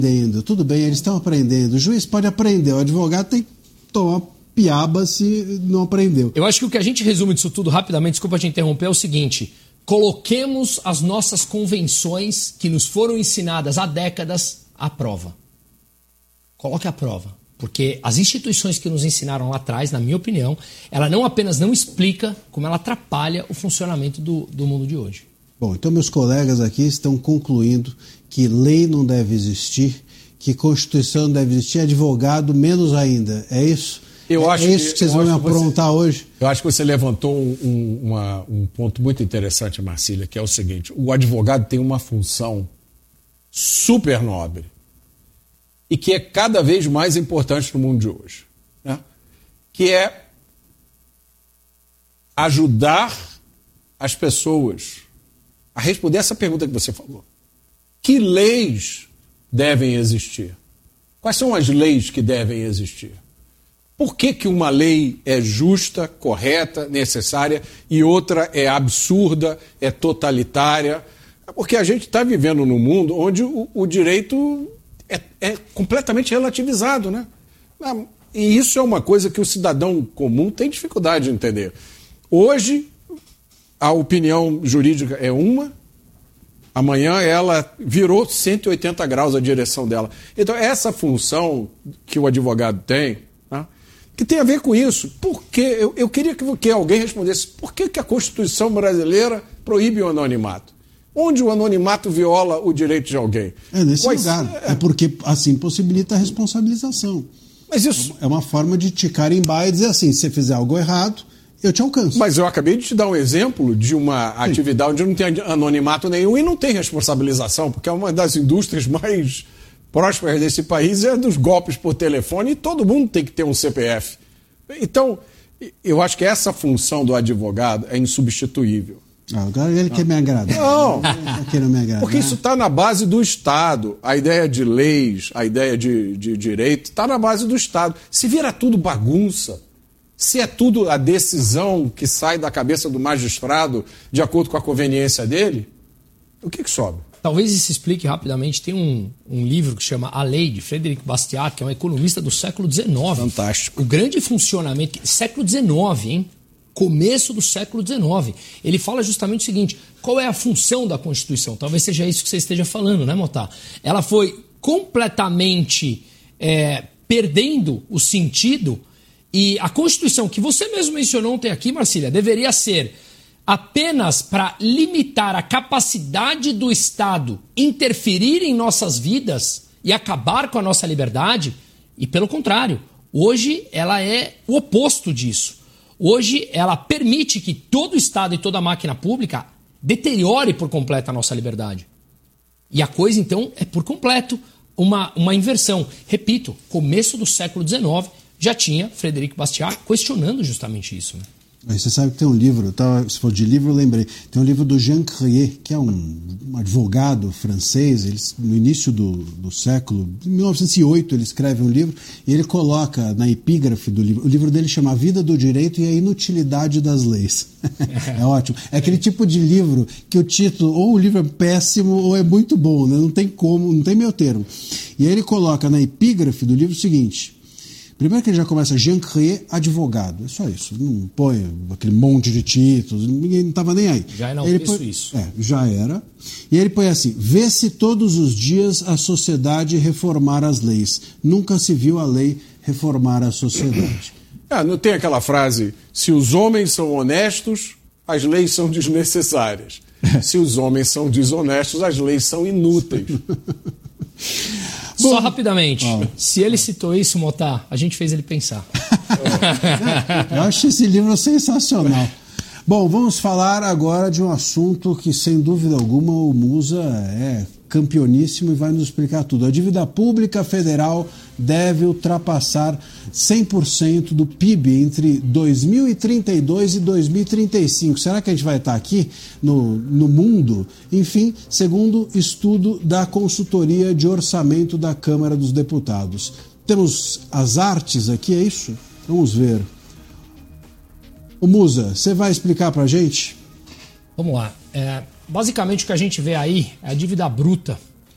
Tudo bem, eles estão aprendendo. O juiz pode aprender, o advogado tem que tomar piaba se não aprendeu. Eu acho que o que a gente resume disso tudo rapidamente, desculpa te interromper, é o seguinte: coloquemos as nossas convenções que nos foram ensinadas há décadas à prova. Coloque à prova. Porque as instituições que nos ensinaram lá atrás, na minha opinião, ela não apenas não explica, como ela atrapalha o funcionamento do mundo de hoje. Bom, então meus colegas aqui estão concluindo que lei não deve existir, que Constituição não deve existir, advogado menos ainda. É isso? É isso que vocês vão me aprontar hoje? Eu acho que você levantou um ponto muito interessante, Marcília, que é o seguinte: o advogado tem uma função super nobre e que é cada vez mais importante no mundo de hoje, né? Que é ajudar as pessoas a responder essa pergunta que você falou. Que leis devem existir? Quais são as leis que devem existir? Por que uma lei é justa, correta, necessária e outra é absurda, é totalitária? Porque a gente está vivendo num mundo onde o direito é completamente relativizado, né? E isso é uma coisa que o cidadão comum tem dificuldade de entender. Hoje, a opinião jurídica é uma, amanhã ela virou 180 graus a direção dela. Então, essa função que o advogado tem, né, que tem a ver com isso. Por quê? Eu queria que alguém respondesse por que a Constituição brasileira proíbe o anonimato? Onde o anonimato viola o direito de alguém? É nesse lugar. É porque assim possibilita a responsabilização. Mas isso é uma forma de te carimbar e dizer assim: se você fizer algo errado, eu te alcanço. Mas eu acabei de te dar um exemplo de uma atividade onde não tem anonimato nenhum e não tem responsabilização, porque é uma das indústrias mais prósperas desse país, é dos golpes por telefone, e todo mundo tem que ter um CPF. Então, eu acho que essa função do advogado é insubstituível. Agora ele quer me agradar. Não, quer me agradar. Porque isso está na base do Estado. A ideia de leis, a ideia de direito está na base do Estado. Se vira tudo bagunça, se é tudo a decisão que sai da cabeça do magistrado de acordo com a conveniência dele, o que sobra? Talvez isso explique rapidamente. Tem um livro que chama A Lei, de Frederic Bastiat, que é um economista do século XIX. Fantástico. O grande funcionamento... Século XIX, hein? Começo do século XIX. Ele fala justamente o seguinte: qual é a função da Constituição? Talvez seja isso que você esteja falando, né, Motá? Ela foi completamente perdendo o sentido, e a Constituição, que você mesmo mencionou ontem aqui, Marcília, deveria ser apenas para limitar a capacidade do Estado interferir em nossas vidas e acabar com a nossa liberdade, e pelo contrário, hoje ela é o oposto disso. Hoje ela permite que todo o Estado e toda a máquina pública deteriore por completo a nossa liberdade. E a coisa, então, é por completo uma inversão. Repito, começo do século XIX já tinha Frederic Bastiat questionando justamente isso, né? Você sabe que tem um livro, se for de livro eu lembrei, tem um livro do Jean Crier, que é um advogado francês. No início do século, em 1908, ele escreve um livro e ele coloca na epígrafe do livro, o livro dele chama A Vida do Direito e a Inutilidade das Leis. É ótimo. É aquele tipo de livro que o título, ou o livro é péssimo ou é muito bom, né? Não tem como, não tem meio termo. E aí ele coloca na epígrafe do livro o seguinte: primeiro que ele já começa Jean Crier, advogado. É só isso. Não põe aquele monte de títulos. Ninguém não estava nem aí. Já não penso isso. Já era. E ele põe assim: vê-se todos os dias a sociedade reformar as leis. Nunca se viu a lei reformar a sociedade. Não tem aquela frase: se os homens são honestos, as leis são desnecessárias. Se os homens são desonestos, as leis são inúteis. Só rapidamente, se ele citou isso, Motá, a gente fez ele pensar. Eu acho esse livro sensacional. Bom, vamos falar agora de um assunto que, sem dúvida alguma, o Musa é campeoníssimo e vai nos explicar tudo. A dívida pública federal deve ultrapassar 100% do PIB entre 2032 e 2035. Será que a gente vai estar aqui no mundo? Enfim, segundo estudo da Consultoria de Orçamento da Câmara dos Deputados. Temos as artes aqui, é isso? Vamos ver. O Musa, você vai explicar para a gente? Vamos lá. Basicamente o que a gente vê aí é a dívida bruta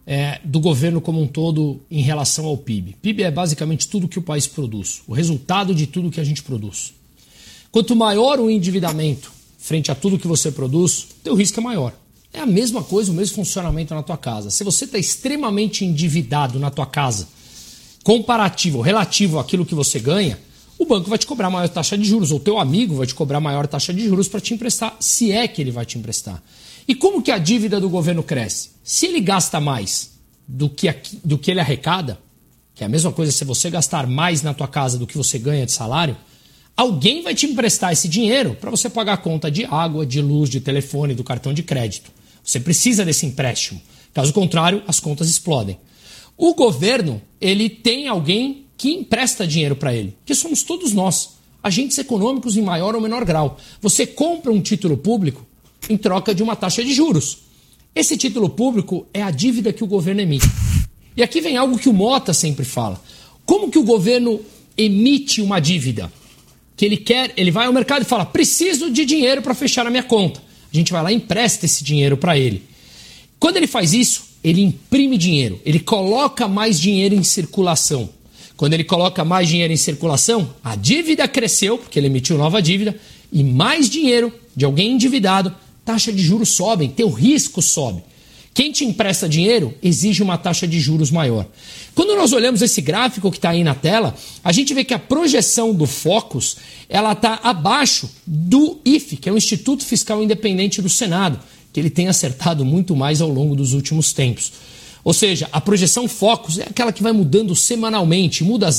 do governo como um todo em relação ao PIB. PIB é basicamente tudo que o país produz, o resultado de tudo que a gente produz. Quanto maior o endividamento frente a tudo que você produz, teu risco é maior. É a mesma coisa, o mesmo funcionamento na tua casa. Se você está extremamente endividado na tua casa, comparativo, relativo àquilo que você ganha, o banco vai te cobrar maior taxa de juros, ou teu amigo vai te cobrar maior taxa de juros para te emprestar, se é que ele vai te emprestar. E como que a dívida do governo cresce? Se ele gasta mais do que ele arrecada, que é a mesma coisa se você gastar mais na tua casa do que você ganha de salário, alguém vai te emprestar esse dinheiro para você pagar a conta de água, de luz, de telefone, do cartão de crédito. Você precisa desse empréstimo. Caso contrário, as contas explodem. O governo, ele tem alguém que empresta dinheiro para ele, que somos todos nós, agentes econômicos em maior ou menor grau. Você compra um título público em troca de uma taxa de juros. Esse título público é a dívida que o governo emite. E aqui vem algo que o Mota sempre fala. Como que o governo emite uma dívida? Que ele vai ao mercado e fala, preciso de dinheiro para fechar a minha conta. A gente vai lá e empresta esse dinheiro para ele. Quando ele faz isso, ele imprime dinheiro, ele coloca mais dinheiro em circulação. Quando ele coloca mais dinheiro em circulação, a dívida cresceu, porque ele emitiu nova dívida, e mais dinheiro de alguém endividado, taxa de juros sobe, teu risco sobe. Quem te empresta dinheiro exige uma taxa de juros maior. Quando nós olhamos esse gráfico que está aí na tela, a gente vê que a projeção do Focus ela está abaixo do IFE, que é o Instituto Fiscal Independente do Senado, que ele tem acertado muito mais ao longo dos últimos tempos. Ou seja, a projeção Focus é aquela que vai mudando semanalmente, muda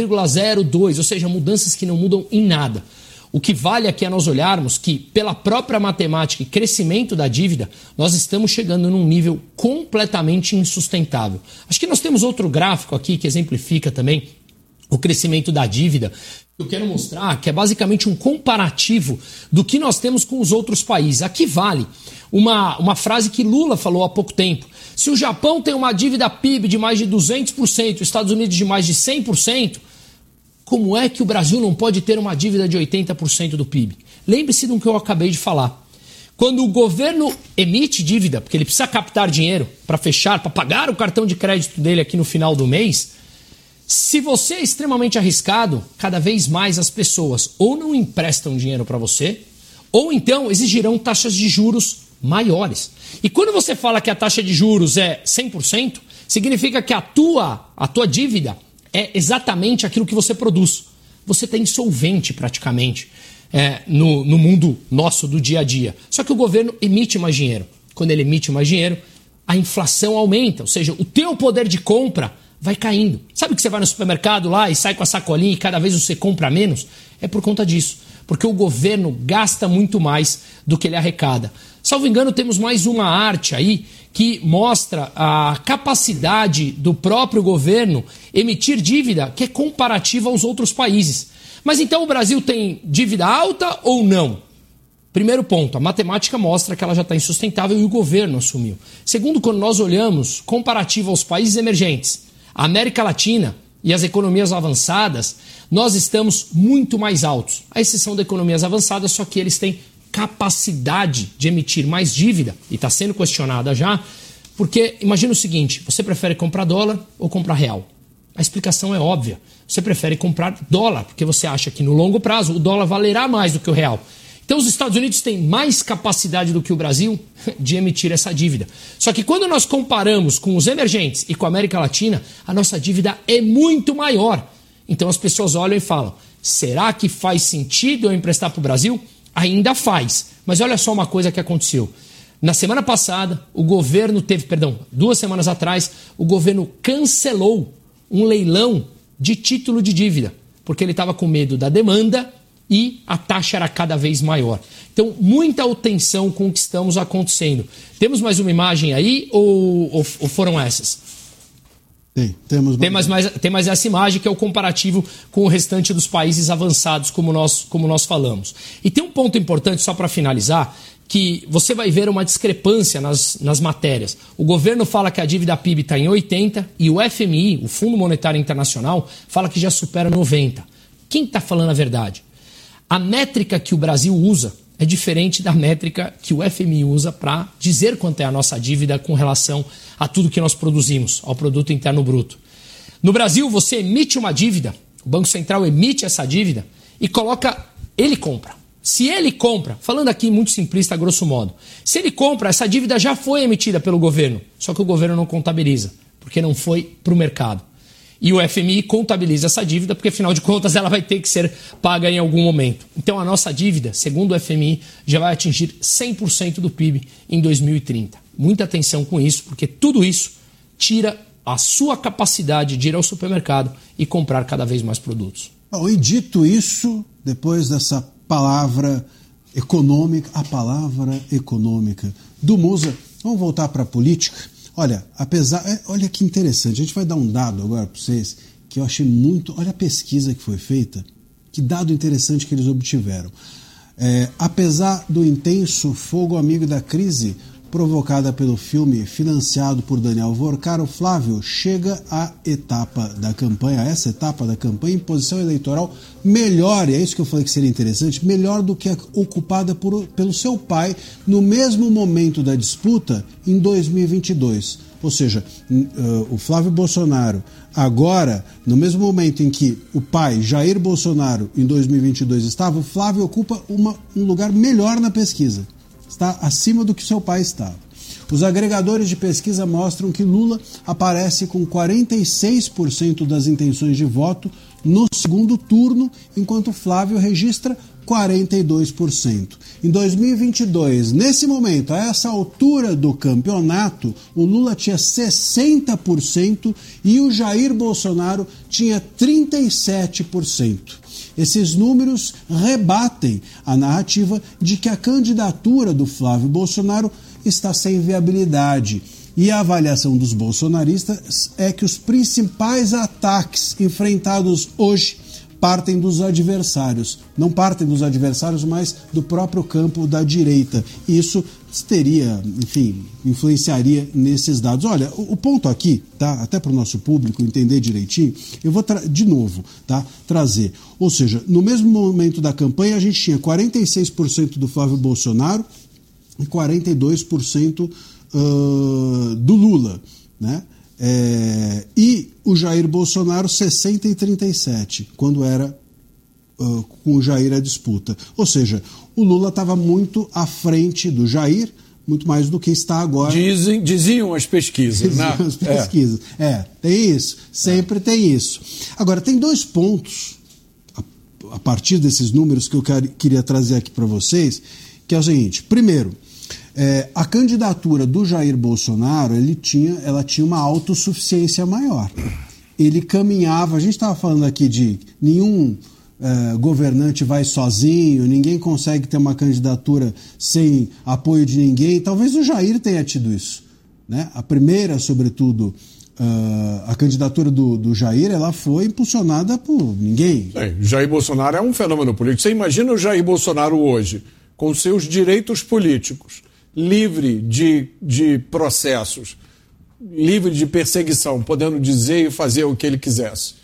0,02, ou seja, mudanças que não mudam em nada. O que vale aqui é nós olharmos que, pela própria matemática e crescimento da dívida, nós estamos chegando num nível completamente insustentável. Acho que nós temos outro gráfico aqui que exemplifica também o crescimento da dívida. Eu quero mostrar que é basicamente um comparativo do que nós temos com os outros países. Aqui vale uma frase que Lula falou há pouco tempo. Se o Japão tem uma dívida PIB de mais de 200%, os Estados Unidos de mais de 100%, como é que o Brasil não pode ter uma dívida de 80% do PIB? Lembre-se do que eu acabei de falar. Quando o governo emite dívida, porque ele precisa captar dinheiro para fechar, para pagar o cartão de crédito dele aqui no final do mês, se você é extremamente arriscado, cada vez mais as pessoas ou não emprestam dinheiro para você, ou então exigirão taxas de juros maiores. E quando você fala que a taxa de juros é 100%, significa que a tua dívida é exatamente aquilo que você produz. Você está insolvente praticamente no mundo nosso do dia a dia. Só que o governo emite mais dinheiro. Quando ele emite mais dinheiro, a inflação aumenta, ou seja, o teu poder de compra vai caindo. Sabe que você vai no supermercado lá e sai com a sacolinha e cada vez você compra menos? É por conta disso. Porque o governo gasta muito mais do que ele arrecada. Salvo engano, temos mais uma arte aí que mostra a capacidade do próprio governo emitir dívida que é comparativa aos outros países. Mas então o Brasil tem dívida alta ou não? Primeiro ponto, a matemática mostra que ela já está insustentável e o governo assumiu. Segundo, quando nós olhamos comparativo aos países emergentes, a América Latina e as economias avançadas, nós estamos muito mais altos. A exceção de economias avançadas, só que eles têm capacidade de emitir mais dívida, e está sendo questionada já, porque imagina o seguinte, você prefere comprar dólar ou comprar real? A explicação é óbvia. Você prefere comprar dólar, porque você acha que no longo prazo o dólar valerá mais do que o real. Então os Estados Unidos têm mais capacidade do que o Brasil de emitir essa dívida. Só que quando nós comparamos com os emergentes e com a América Latina, a nossa dívida é muito maior. Então as pessoas olham e falam, será que faz sentido eu emprestar para o Brasil? Ainda faz. Mas olha só uma coisa que aconteceu. Na semana passada, o governo 2 semanas atrás, o governo cancelou um leilão de título de dívida, porque ele estava com medo da demanda e a taxa era cada vez maior. Então, muita atenção com o que estamos acontecendo. Temos mais uma imagem aí ou foram essas? Tem mais essa imagem que é o comparativo com o restante dos países avançados, como nós falamos. E tem um ponto importante, só para finalizar, que você vai ver uma discrepância nas matérias. O governo fala que a dívida PIB está em 80% e o FMI, o Fundo Monetário Internacional, fala que já supera 90%. Quem está falando a verdade? A métrica que o Brasil usa é diferente da métrica que o FMI usa para dizer quanto é a nossa dívida com relação a tudo que nós produzimos, ao produto interno bruto. No Brasil, você emite uma dívida, o Banco Central emite essa dívida e ele compra. Se ele compra, falando aqui muito simplista, grosso modo, se ele compra, essa dívida já foi emitida pelo governo, só que o governo não contabiliza, porque não foi para o mercado. E o FMI contabiliza essa dívida, porque afinal de contas ela vai ter que ser paga em algum momento. Então a nossa dívida, segundo o FMI, já vai atingir 100% do PIB em 2030. Muita atenção com isso, porque tudo isso tira a sua capacidade de ir ao supermercado e comprar cada vez mais produtos. Bom, e dito isso, depois dessa palavra econômica, a palavra econômica do Musa, vamos voltar para a política. Olha, olha que interessante, a gente vai dar um dado agora para vocês, que eu achei muito, olha a pesquisa que foi feita, que dado interessante que eles obtiveram. Apesar do intenso fogo amigo da crise provocada pelo filme financiado por Daniel Vorcaro, Flávio chega à essa etapa da campanha em posição eleitoral melhor, e é isso que eu falei que seria interessante, melhor do que a ocupada pelo seu pai no mesmo momento da disputa em 2022. Ou seja, o Flávio Bolsonaro agora, no mesmo momento em que o pai, Jair Bolsonaro, em 2022 estava, o Flávio ocupa um lugar melhor na pesquisa. Está acima do que seu pai estava. Os agregadores de pesquisa mostram que Lula aparece com 46% das intenções de voto no segundo turno, enquanto Flávio registra 42%. Em 2022, nesse momento, a essa altura do campeonato, o Lula tinha 60% e o Jair Bolsonaro tinha 37%. Esses números rebatem a narrativa de que a candidatura do Flávio Bolsonaro está sem viabilidade. E a avaliação dos bolsonaristas é que os principais ataques enfrentados hoje partem dos adversários. Não partem dos adversários, mas do próprio campo da direita. Isso influenciaria nesses dados. Olha, o ponto aqui, tá? Até para o nosso público entender direitinho, eu vou de novo, tá? Trazer. Ou seja, no mesmo momento da campanha, a gente tinha 46% do Flávio Bolsonaro e 42% do Lula, né? E o Jair Bolsonaro 60 e 37, quando era com o Jair a disputa. Ou seja, o Lula estava muito à frente do Jair, muito mais do que está agora. Diziam as pesquisas, né? As pesquisas. Tem isso, sempre tem isso. Agora, tem dois pontos, a partir desses números, que eu queria trazer aqui para vocês, que é o seguinte. Primeiro, a candidatura do Jair Bolsonaro, ela tinha uma autossuficiência maior. Ele caminhava, a gente estava falando aqui de nenhum governante vai sozinho, ninguém consegue ter uma candidatura sem apoio de ninguém. Talvez o Jair tenha tido isso, né? A primeira, sobretudo, a candidatura do Jair, ela foi impulsionada por ninguém. Jair Bolsonaro é um fenômeno político. Você imagina o Jair Bolsonaro hoje, com seus direitos políticos, livre de processos, livre de perseguição, podendo dizer e fazer o que ele quisesse.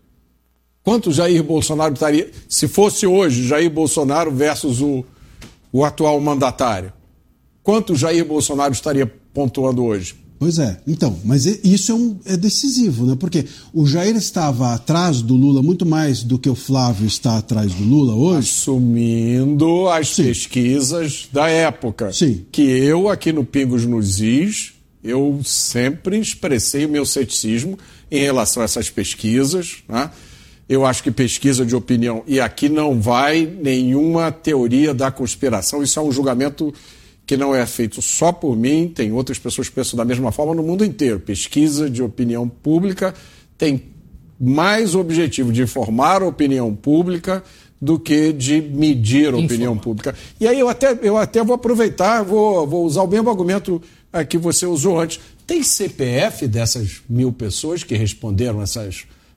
Quanto Jair Bolsonaro estaria, se fosse hoje Jair Bolsonaro versus o atual mandatário? Quanto Jair Bolsonaro estaria pontuando hoje? Pois é, então, mas isso é decisivo, né? Porque o Jair estava atrás do Lula muito mais do que o Flávio está atrás do Lula hoje. Assumindo as pesquisas da época. Sim. Que eu, aqui no Pingos nos Is, eu sempre expressei o meu ceticismo em relação a essas pesquisas, né? Eu acho que pesquisa de opinião, e aqui não vai nenhuma teoria da conspiração, isso é um julgamento que não é feito só por mim, tem outras pessoas que pensam da mesma forma no mundo inteiro. Pesquisa de opinião pública tem mais objetivo de informar a opinião pública do que de medir a opinião pública. E aí eu até vou aproveitar, vou usar o mesmo argumento que você usou antes. Tem CPF dessas 1.000 pessoas que responderam essas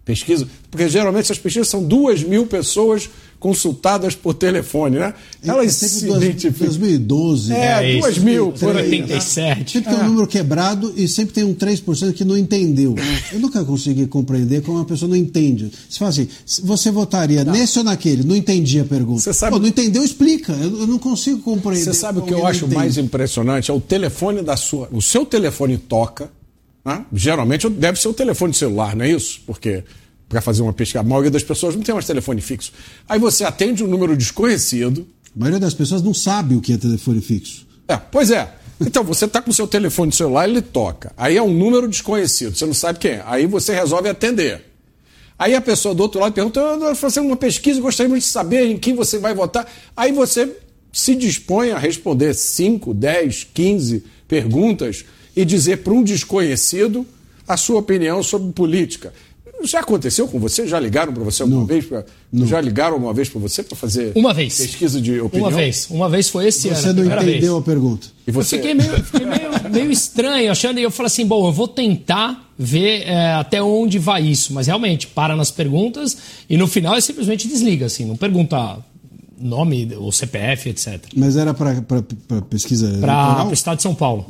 pesquisa, porque geralmente essas pesquisas são 2.000 pessoas consultadas por telefone, né? Elas se identificam. 2012. 2.000, por aí. 87. Sempre tem um número quebrado e sempre tem um 3% que não entendeu. Eu nunca consegui compreender como uma pessoa não entende. Você fala assim, você votaria nesse ou naquele? Não entendi a pergunta. Você sabe... Pô, não entendeu? Explica. Eu não consigo compreender. Você sabe o que eu acho mais impressionante? É o telefone da sua... O seu telefone toca, né? Geralmente deve ser o telefone celular, não é isso? Porque... para fazer uma pesquisa. A maioria das pessoas não tem mais telefone fixo. Aí você atende um número desconhecido. A maioria das pessoas não sabe o que é telefone fixo. Pois é. Então, você está com o seu telefone celular, ele toca. Aí é um número desconhecido, você não sabe quem é. Aí você resolve atender. Aí a pessoa do outro lado pergunta, eu estou fazendo uma pesquisa, gostaria de saber em quem você vai votar. Aí você se dispõe a responder 5, 10, 15 perguntas e dizer para um desconhecido a sua opinião sobre política. Já aconteceu com você? Já ligaram para você alguma vez? Já ligaram alguma vez para você para fazer pesquisa de opinião? Uma vez foi esse ano. Você não entendeu a pergunta. E você... Eu fiquei meio estranho, achando, e eu falei assim, bom, eu vou tentar ver até onde vai isso, mas realmente para nas perguntas e no final ele simplesmente desliga, assim, não pergunta nome ou CPF, etc. Mas era para pesquisa para o estado de São Paulo.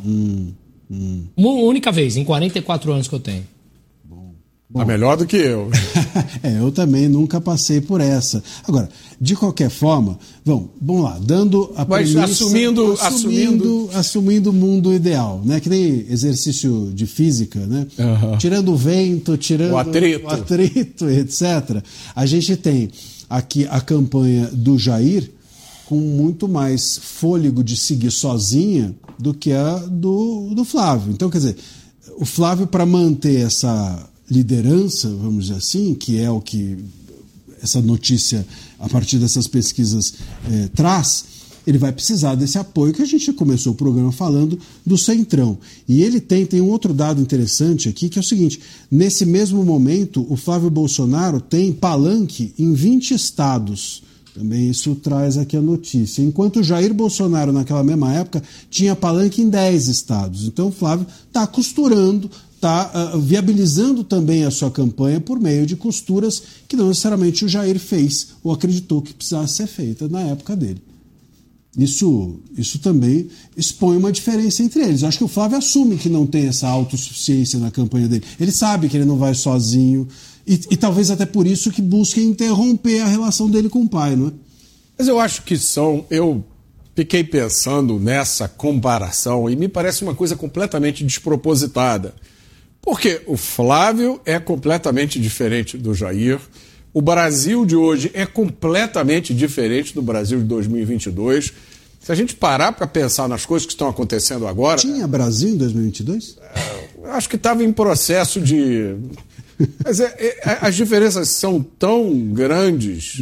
Uma única vez, em 44 anos que eu tenho. Bom, melhor do que eu. Eu também nunca passei por essa. Agora, de qualquer forma, vamos lá, dando a premissa, assumindo o mundo ideal, né? Que nem exercício de física, né? Tirando o vento, tirando o atrito, etc. A gente tem aqui a campanha do Jair com muito mais fôlego de seguir sozinha do que a do Flávio. Então, quer dizer, o Flávio, para manter essa liderança, vamos dizer assim, que é o que essa notícia, a partir dessas pesquisas, traz, ele vai precisar desse apoio que a gente começou o programa falando do Centrão. E ele tem um outro dado interessante aqui, que é o seguinte, nesse mesmo momento, o Flávio Bolsonaro tem palanque em 20 estados. Também isso traz aqui a notícia. Enquanto o Jair Bolsonaro, naquela mesma época, tinha palanque em 10 estados. Então o Flávio está costurando, está viabilizando também a sua campanha por meio de costuras que não necessariamente o Jair fez ou acreditou que precisasse ser feita na época dele. Isso também expõe uma diferença entre eles. Eu acho que o Flávio assume que não tem essa autossuficiência na campanha dele. Ele sabe que ele não vai sozinho e talvez até por isso que busca interromper a relação dele com o pai, não é? Mas eu acho que eu fiquei pensando nessa comparação e me parece uma coisa completamente despropositada. Porque o Flávio é completamente diferente do Jair, o Brasil de hoje é completamente diferente do Brasil de 2022. Se a gente parar para pensar nas coisas que estão acontecendo agora... Tinha Brasil em 2022? Acho que estava em processo de... Mas as diferenças são tão grandes.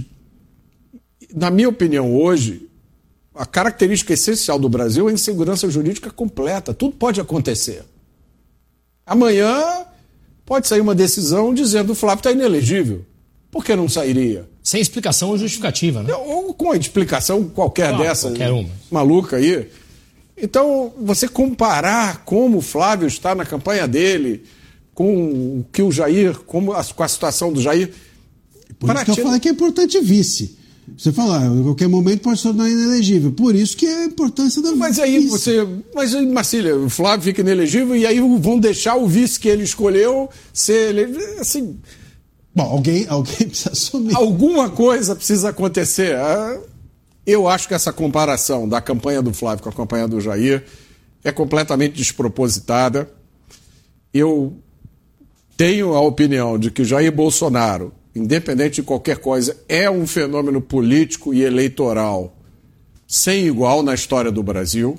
Na minha opinião, hoje, a característica essencial do Brasil é a insegurança jurídica completa. Tudo pode acontecer. Amanhã pode sair uma decisão dizendo que o Flávio está inelegível. Por que não sairia? Sem explicação ou justificativa, né? Ou com a explicação qualquer dessa, qualquer uma. Maluca aí. Então, você comparar como o Flávio está na campanha dele com o que o Jair, com a situação do Jair... Por isso que eu falei que é importante vice. Você fala, em qualquer momento pode se tornar inelegível. Por isso que é a importância da Mas aí vice. Mas aí, Marcília, o Flávio fica inelegível e aí vão deixar o vice que ele escolheu ser assim... Bom, alguém precisa assumir. Alguma coisa precisa acontecer. Eu acho que essa comparação da campanha do Flávio com a campanha do Jair é completamente despropositada. Eu tenho a opinião de que o Jair Bolsonaro, independente de qualquer coisa, é um fenômeno político e eleitoral sem igual na história do Brasil.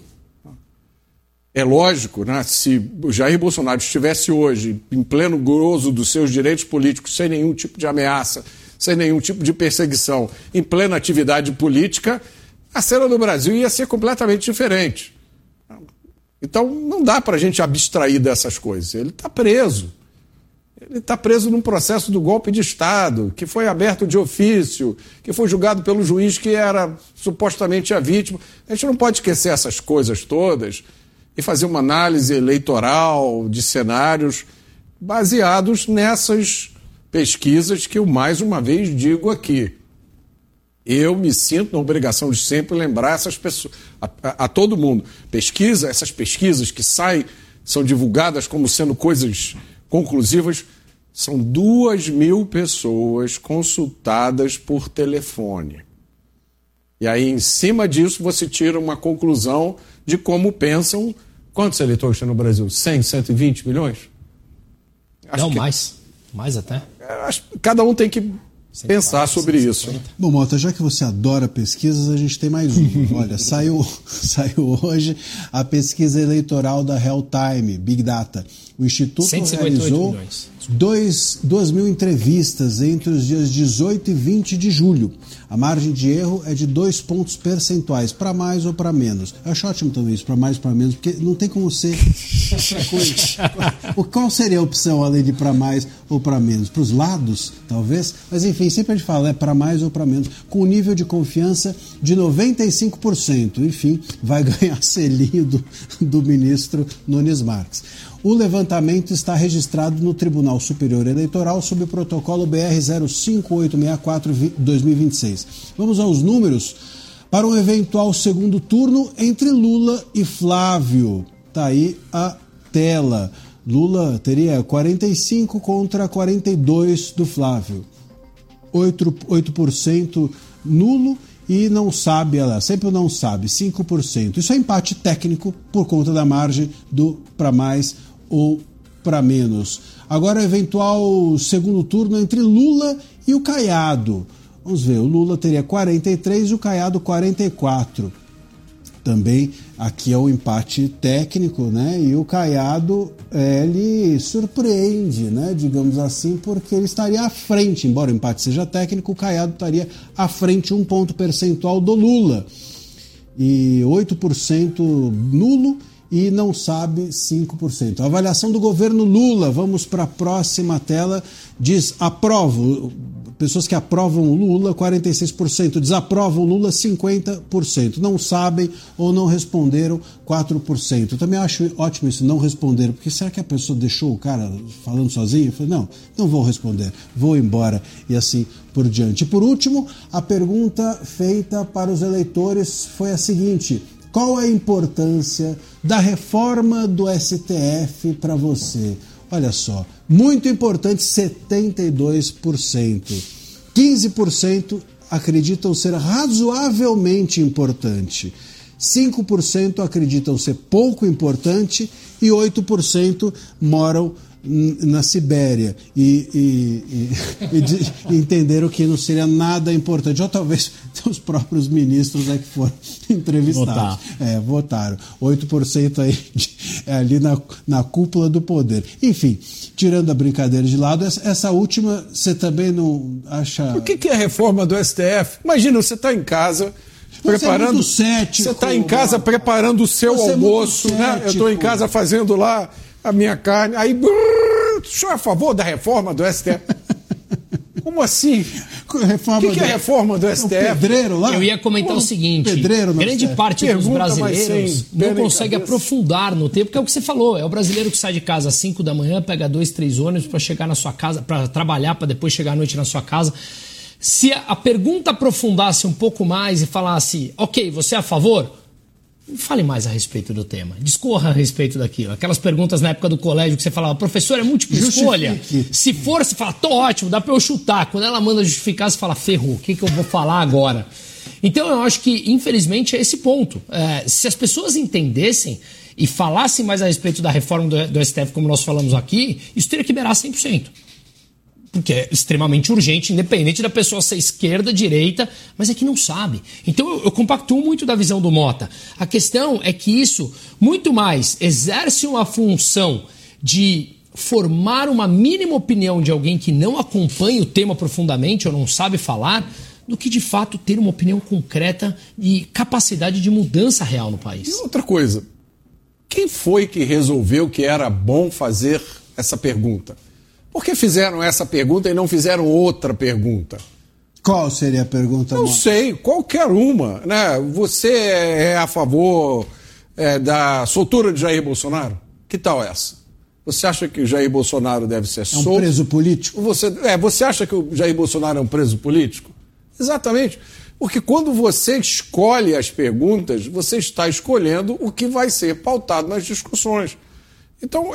É lógico, né? Se o Jair Bolsonaro estivesse hoje em pleno gozo dos seus direitos políticos, sem nenhum tipo de ameaça, sem nenhum tipo de perseguição, em plena atividade política, a cena do Brasil ia ser completamente diferente. Então não dá para a gente abstrair dessas coisas. Ele está preso. Ele está preso num processo do golpe de Estado, que foi aberto de ofício, que foi julgado pelo juiz que era supostamente a vítima. A gente não pode esquecer essas coisas todas e fazer uma análise eleitoral de cenários baseados nessas pesquisas que eu mais uma vez digo aqui. Eu me sinto na obrigação de sempre lembrar essas pessoas, a todo mundo. Essas pesquisas que saem, são divulgadas como sendo coisas conclusivas, são 2.000 pessoas consultadas por telefone. E aí, em cima disso, você tira uma conclusão de como pensam. Quantos eleitores tem no Brasil? 100, 120 milhões? Não, mais até. Cada um tem que pensar sobre 150. Isso. Bom, Mota, já que você adora pesquisas, a gente tem mais uma. Olha, saiu hoje a pesquisa eleitoral da Real Time, Big Data. O Instituto realizou 2.000 entrevistas entre os dias 18 e 20 de julho. A margem de erro é de 2 pontos percentuais, para mais ou para menos. Eu acho ótimo também isso, para mais ou para menos, porque não tem como ser... Qual seria a opção além de para mais ou para menos? Para os lados, talvez? Mas enfim, sempre a gente fala, é para mais ou para menos. Com um nível de confiança de 95%. Enfim, vai ganhar selinho do ministro Nunes Marques. O levantamento está registrado no Tribunal Superior Eleitoral sob o protocolo BR 05864-2026. Vamos aos números para um eventual segundo turno entre Lula e Flávio. Está aí a tela. Lula teria 45 contra 42 do Flávio. 8% nulo e não sabe, ela sempre não sabe, 5%. Isso é empate técnico por conta da margem do para mais ou para menos. Agora, eventual segundo turno entre Lula e o Caiado. Vamos ver, o Lula teria 43 e o Caiado 44. Também aqui é um empate técnico, né? E o Caiado, ele surpreende, né? Digamos assim, porque ele estaria à frente, embora o empate seja técnico, o Caiado estaria à frente 1 ponto percentual do Lula. E 8% nulo e não sabe 5%. A avaliação do governo Lula, vamos para a próxima tela, diz aprovo. Pessoas que aprovam o Lula, 46%. Desaprovam o Lula, 50%. Não sabem ou não responderam, 4%. Eu também acho ótimo isso, não responderam. Porque será que a pessoa deixou o cara falando sozinho? Eu falei, não vou responder, vou embora. E assim por diante. E por último, a pergunta feita para os eleitores foi a seguinte: qual a importância da reforma do STF para você? Olha só, muito importante, 72%. 15% acreditam ser razoavelmente importante. 5% acreditam ser pouco importante e 8% moram na Sibéria e entenderam que não seria nada importante. Ou talvez os próprios ministros que foram entrevistados. Votaram. 8% aí ali na cúpula do poder. Enfim, tirando a brincadeira de lado, essa última você também não acha... O que é a reforma do STF? Imagina, você está em casa... preparando, você está em casa preparando o seu almoço, né? Eu estou em casa fazendo lá a minha carne, aí o senhor é a favor da reforma do STF? Como assim? O que é a reforma do STF? O pedreiro lá? Eu ia comentar o seguinte, grande parte dos brasileiros não consegue aprofundar no tempo, que é o que você falou, é o brasileiro que sai de casa às 5 da manhã, pega 2, 3 ônibus para chegar na sua casa, para trabalhar, para depois chegar à noite na sua casa. Se a pergunta aprofundasse um pouco mais e falasse, ok, você é a favor? Fale mais a respeito do tema, discorra a respeito daquilo. Aquelas perguntas na época do colégio que você falava, professor, é múltipla escolha? Se for, você fala, tô ótimo, dá pra eu chutar. Quando ela manda justificar, você fala, ferrou, o que eu vou falar agora? Então eu acho que, infelizmente, é esse ponto. Se as pessoas entendessem e falassem mais a respeito da reforma do STF, como nós falamos aqui, isso teria que beirar 100%. Porque é extremamente urgente, independente da pessoa ser esquerda, direita, mas é que não sabe. Então eu compactuo muito da visão do Mota. A questão é que isso, muito mais, exerce uma função de formar uma mínima opinião de alguém que não acompanha o tema profundamente ou não sabe falar, do que de fato ter uma opinião concreta e capacidade de mudança real no país. E outra coisa, quem foi que resolveu que era bom fazer essa pergunta? Por que fizeram essa pergunta e não fizeram outra pergunta? Qual seria a pergunta? Não sei, qualquer uma, né? Você é a favor da soltura de Jair Bolsonaro? Que tal essa? Você acha que o Jair Bolsonaro deve ser solto? É um preso político? Você acha que o Jair Bolsonaro é um preso político? Exatamente. Porque quando você escolhe as perguntas, você está escolhendo o que vai ser pautado nas discussões. Então,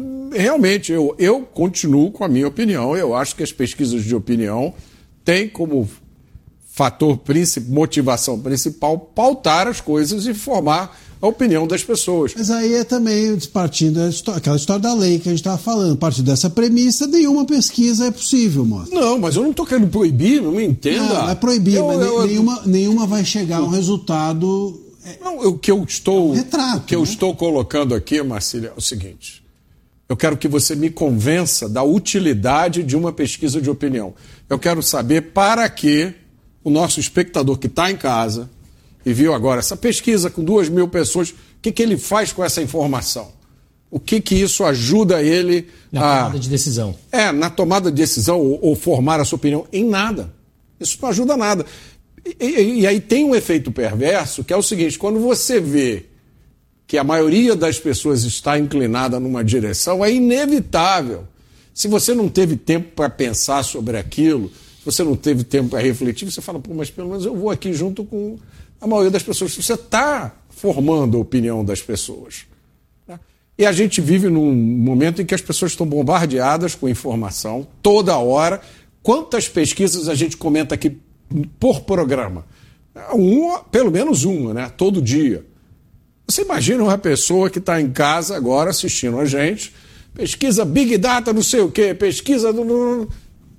eu continuo com a minha opinião. Eu acho que as pesquisas de opinião têm como fator principal, motivação principal, pautar as coisas e formar a opinião das pessoas. Mas aí é também partindo aquela história da lei que a gente estava falando. Partindo dessa premissa, nenhuma pesquisa é possível, moço. Não, mas eu não estou querendo proibir, não me entenda. Não é proibir, mas nenhuma vai chegar a um resultado... Não, o que eu estou, retrato, o que eu estou colocando aqui, Marcília, é o seguinte. Eu quero que você me convença da utilidade de uma pesquisa de opinião. Eu quero saber para que o nosso espectador que está em casa e viu agora essa pesquisa com 2.000 pessoas, o que ele faz com essa informação? O que isso ajuda ele na tomada de decisão? Na tomada de decisão ou formar a sua opinião? Em nada. Isso não ajuda nada. E aí tem um efeito perverso, que é o seguinte: quando você vê que a maioria das pessoas está inclinada numa direção, é inevitável. Se você não teve tempo para pensar sobre aquilo, se você não teve tempo para refletir, você fala, mas pelo menos eu vou aqui junto com a maioria das pessoas. Você está formando a opinião das pessoas. Né? E a gente vive num momento em que as pessoas estão bombardeadas com informação toda hora. Quantas pesquisas a gente comenta aqui por programa? Pelo menos uma, né? Todo dia. Você imagina uma pessoa que está em casa agora assistindo a gente, pesquisa Big Data, não sei o quê, pesquisa... O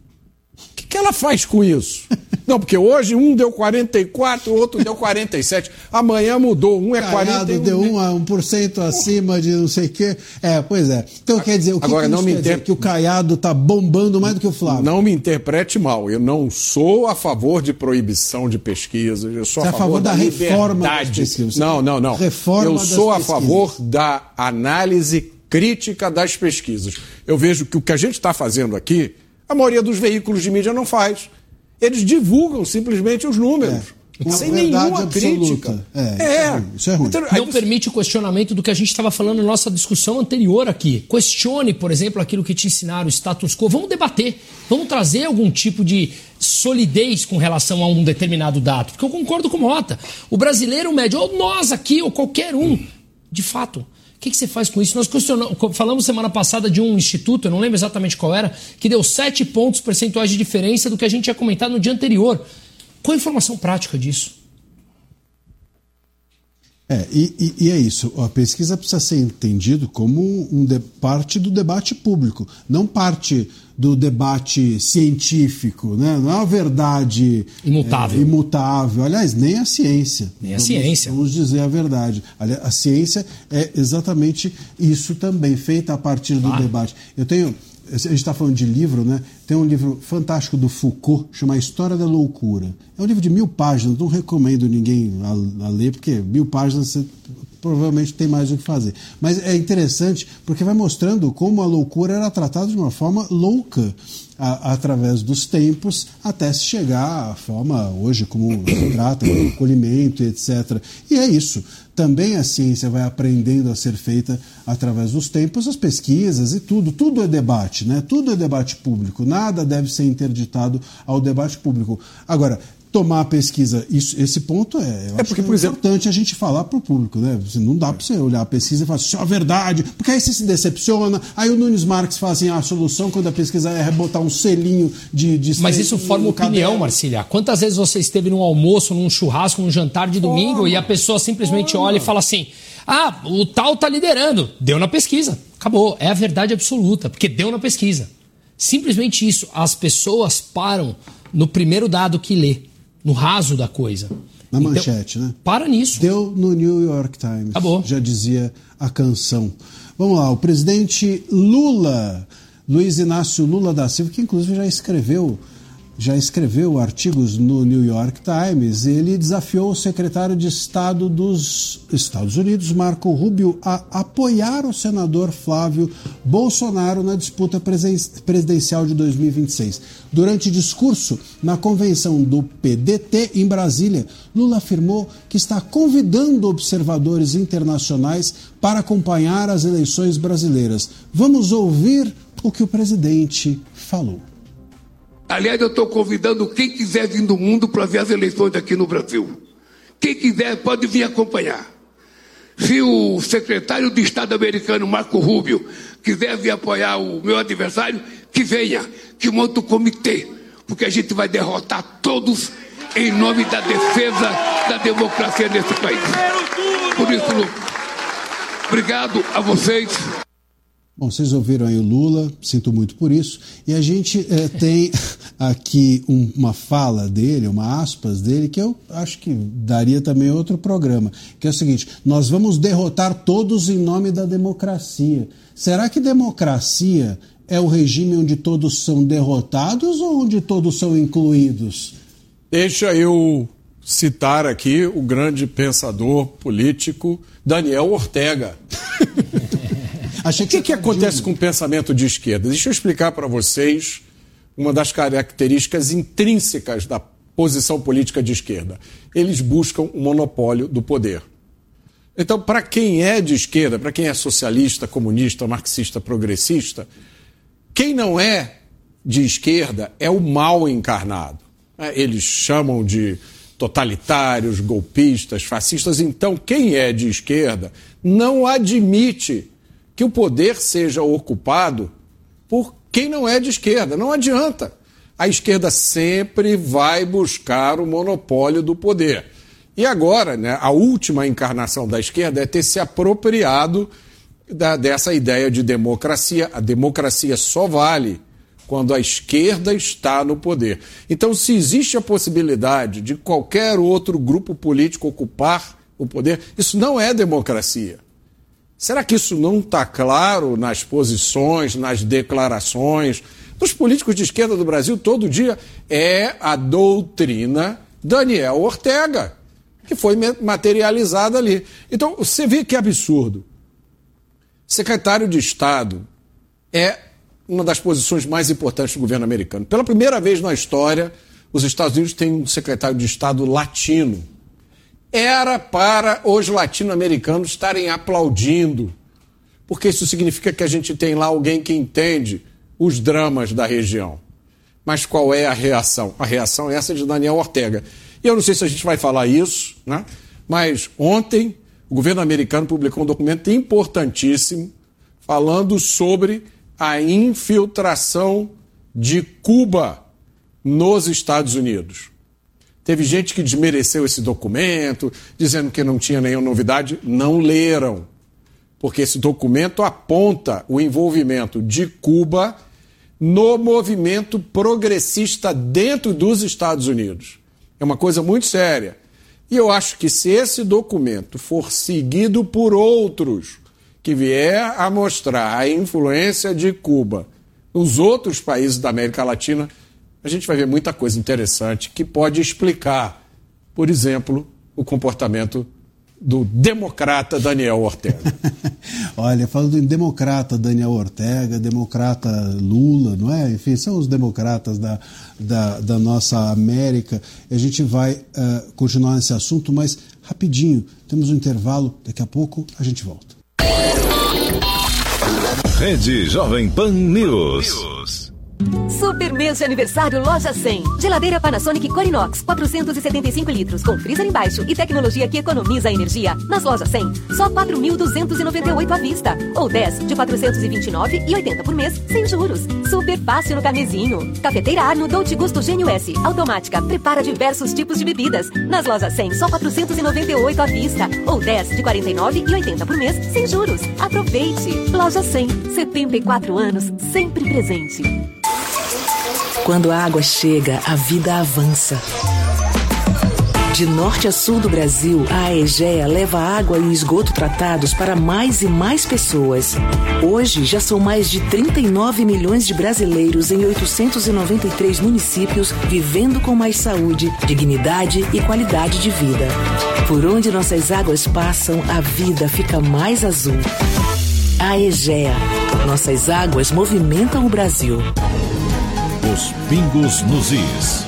que ela faz com isso? Não, porque hoje um deu 44, o outro deu 47. Amanhã mudou, um é 41. Deu 1% acima de não sei o quê. Pois é. Então quer dizer, o que agora, não quer dizer? Que o Caiado está bombando mais do que o Flávio. Não me interprete mal. Eu não sou a favor de proibição de pesquisas. Eu sou a favor da reforma das pesquisas. Não. Eu sou a favor da análise crítica das pesquisas. Eu vejo que o que a gente está fazendo aqui, a maioria dos veículos de mídia não faz. Eles divulgam simplesmente os números. Sem nenhuma crítica. Isso é ruim. Então, não permite o questionamento do que a gente estava falando na nossa discussão anterior aqui. Questione, por exemplo, aquilo que te ensinaram, o status quo. Vamos debater. Vamos trazer algum tipo de solidez com relação a um determinado dado. Porque eu concordo com o Mota. O brasileiro médio, ou nós aqui, ou qualquer um, de fato... O que você faz com isso? Nós falamos semana passada de um instituto, eu não lembro exatamente qual era, que deu 7 pontos percentuais de diferença do que a gente tinha comentado no dia anterior. Qual a informação prática disso? E é isso. A pesquisa precisa ser entendido como parte do debate público, não parte do debate científico, né? Não é uma verdade imutável. Aliás, nem a ciência. Vamos dizer a verdade. Aliás, a ciência é exatamente isso também, feita a partir do debate. A gente está falando de livro, né? Tem um livro fantástico do Foucault, chama A História da Loucura. É um livro de 1000 páginas, não recomendo ninguém a ler, porque 1000 páginas você provavelmente tem mais o que fazer. Mas é interessante porque vai mostrando como a loucura era tratada de uma forma louca através dos tempos, até se chegar à forma hoje como se trata, o acolhimento, etc. E é isso. Também a ciência vai aprendendo a ser feita através dos tempos, as pesquisas e tudo é debate, né? Tudo é debate público, nada deve ser interditado ao debate público. Agora, tomar a pesquisa, esse ponto porque, por exemplo, importante a gente falar para o público, né? Não dá para você olhar a pesquisa e falar isso é a verdade, porque aí você se decepciona, aí o Nunes Marques fala assim, a solução quando a pesquisa é botar um selinho de Mas isso forma opinião, Marcília. Quantas vezes você esteve num almoço, num churrasco, num jantar de domingo e a pessoa simplesmente olha e fala assim, o tal tá liderando, deu na pesquisa, acabou, é a verdade absoluta, porque deu na pesquisa. Simplesmente isso, as pessoas param no primeiro dado que lê, no raso da coisa. Na manchete, né? Para nisso. Deu no New York Times. Acabou. Já dizia a canção. Vamos lá, o presidente Lula, Luiz Inácio Lula da Silva, que inclusive já escreveu já escreveu artigos no New York Times. Ele desafiou o secretário de Estado dos Estados Unidos, Marco Rubio, a apoiar o senador Flávio Bolsonaro na disputa presidencial de 2026. Durante discurso na convenção do PDT em Brasília, Lula afirmou que está convidando observadores internacionais para acompanhar as eleições brasileiras. Vamos ouvir o que o presidente falou. Aliás, eu estou convidando quem quiser vir do mundo para ver as eleições aqui no Brasil. Quem quiser pode vir acompanhar. Se o secretário de Estado americano, Marco Rubio, quiser vir apoiar o meu adversário, que venha, que monte o comitê, porque a gente vai derrotar todos em nome da defesa da democracia nesse país. Por isso, obrigado a vocês. Bom, vocês ouviram aí o Lula, sinto muito por isso, e a gente tem aqui uma fala dele, uma aspas dele, que eu acho que daria também outro programa, que é o seguinte: nós vamos derrotar todos em nome da democracia. Será que democracia é o regime onde todos são derrotados ou onde todos são incluídos? Deixa eu citar aqui o grande pensador político Daniel Ortega. O que acontece com o pensamento de esquerda? Deixa eu explicar para vocês uma das características intrínsecas da posição política de esquerda. Eles buscam o monopólio do poder. Então, para quem é de esquerda, para quem é socialista, comunista, marxista, progressista, quem não é de esquerda é o mal encarnado. Eles chamam de totalitários, golpistas, fascistas. Então, quem é de esquerda não admite que o poder seja ocupado por quem não é de esquerda. Não adianta. A esquerda sempre vai buscar o monopólio do poder. E agora, né, a última encarnação da esquerda é ter se apropriado dessa ideia de democracia. A democracia só vale quando a esquerda está no poder. Então, se existe a possibilidade de qualquer outro grupo político ocupar o poder, isso não é democracia. Será que isso não está claro nas posições, nas declarações dos políticos de esquerda do Brasil todo dia? É a doutrina Daniel Ortega, que foi materializada ali. Então, você vê que absurdo. Secretário de Estado é uma das posições mais importantes do governo americano. Pela primeira vez na história, os Estados Unidos têm um secretário de Estado latino. Era para os latino-americanos estarem aplaudindo, porque isso significa que a gente tem lá alguém que entende os dramas da região. Mas qual é a reação? A reação é essa de Daniel Ortega. E eu não sei se a gente vai falar isso, né? Mas ontem o governo americano publicou um documento importantíssimo falando sobre a infiltração de Cuba nos Estados Unidos. Teve gente que desmereceu esse documento, dizendo que não tinha nenhuma novidade. Não leram, porque esse documento aponta o envolvimento de Cuba no movimento progressista dentro dos Estados Unidos. É uma coisa muito séria. E eu acho que se esse documento for seguido por outros que vier a mostrar a influência de Cuba nos outros países da América Latina, a gente vai ver muita coisa interessante que pode explicar, por exemplo, o comportamento do democrata Daniel Ortega. Olha, falando em democrata Daniel Ortega, democrata Lula, não é? Enfim, são os democratas da nossa América. A gente vai continuar nesse assunto, mas rapidinho, temos um intervalo, daqui a pouco a gente volta. Rede Jovem Pan News. Super mês de aniversário Loja 100. Geladeira Panasonic Corinox, 475 litros, com freezer embaixo e tecnologia que economiza energia. Nas Lojas 100, só 4.298 à vista. Ou 10 de 429,80 por mês, sem juros. Super fácil no carnezinho. Cafeteira Arno Dolce Gusto Gênio S. Automática, prepara diversos tipos de bebidas. Nas Lojas 100, só 498 à vista. Ou 10 de 49,80 por mês, sem juros. Aproveite. Loja 100, 74 anos, sempre presente. Quando a água chega, a vida avança. De norte a sul do Brasil, a Aegea leva água e esgoto tratados para mais e mais pessoas. Hoje, já são mais de 39 milhões de brasileiros em 893 municípios vivendo com mais saúde, dignidade e qualidade de vida. Por onde nossas águas passam, a vida fica mais azul. Aegea. Nossas águas movimentam o Brasil. Os pingos nos is.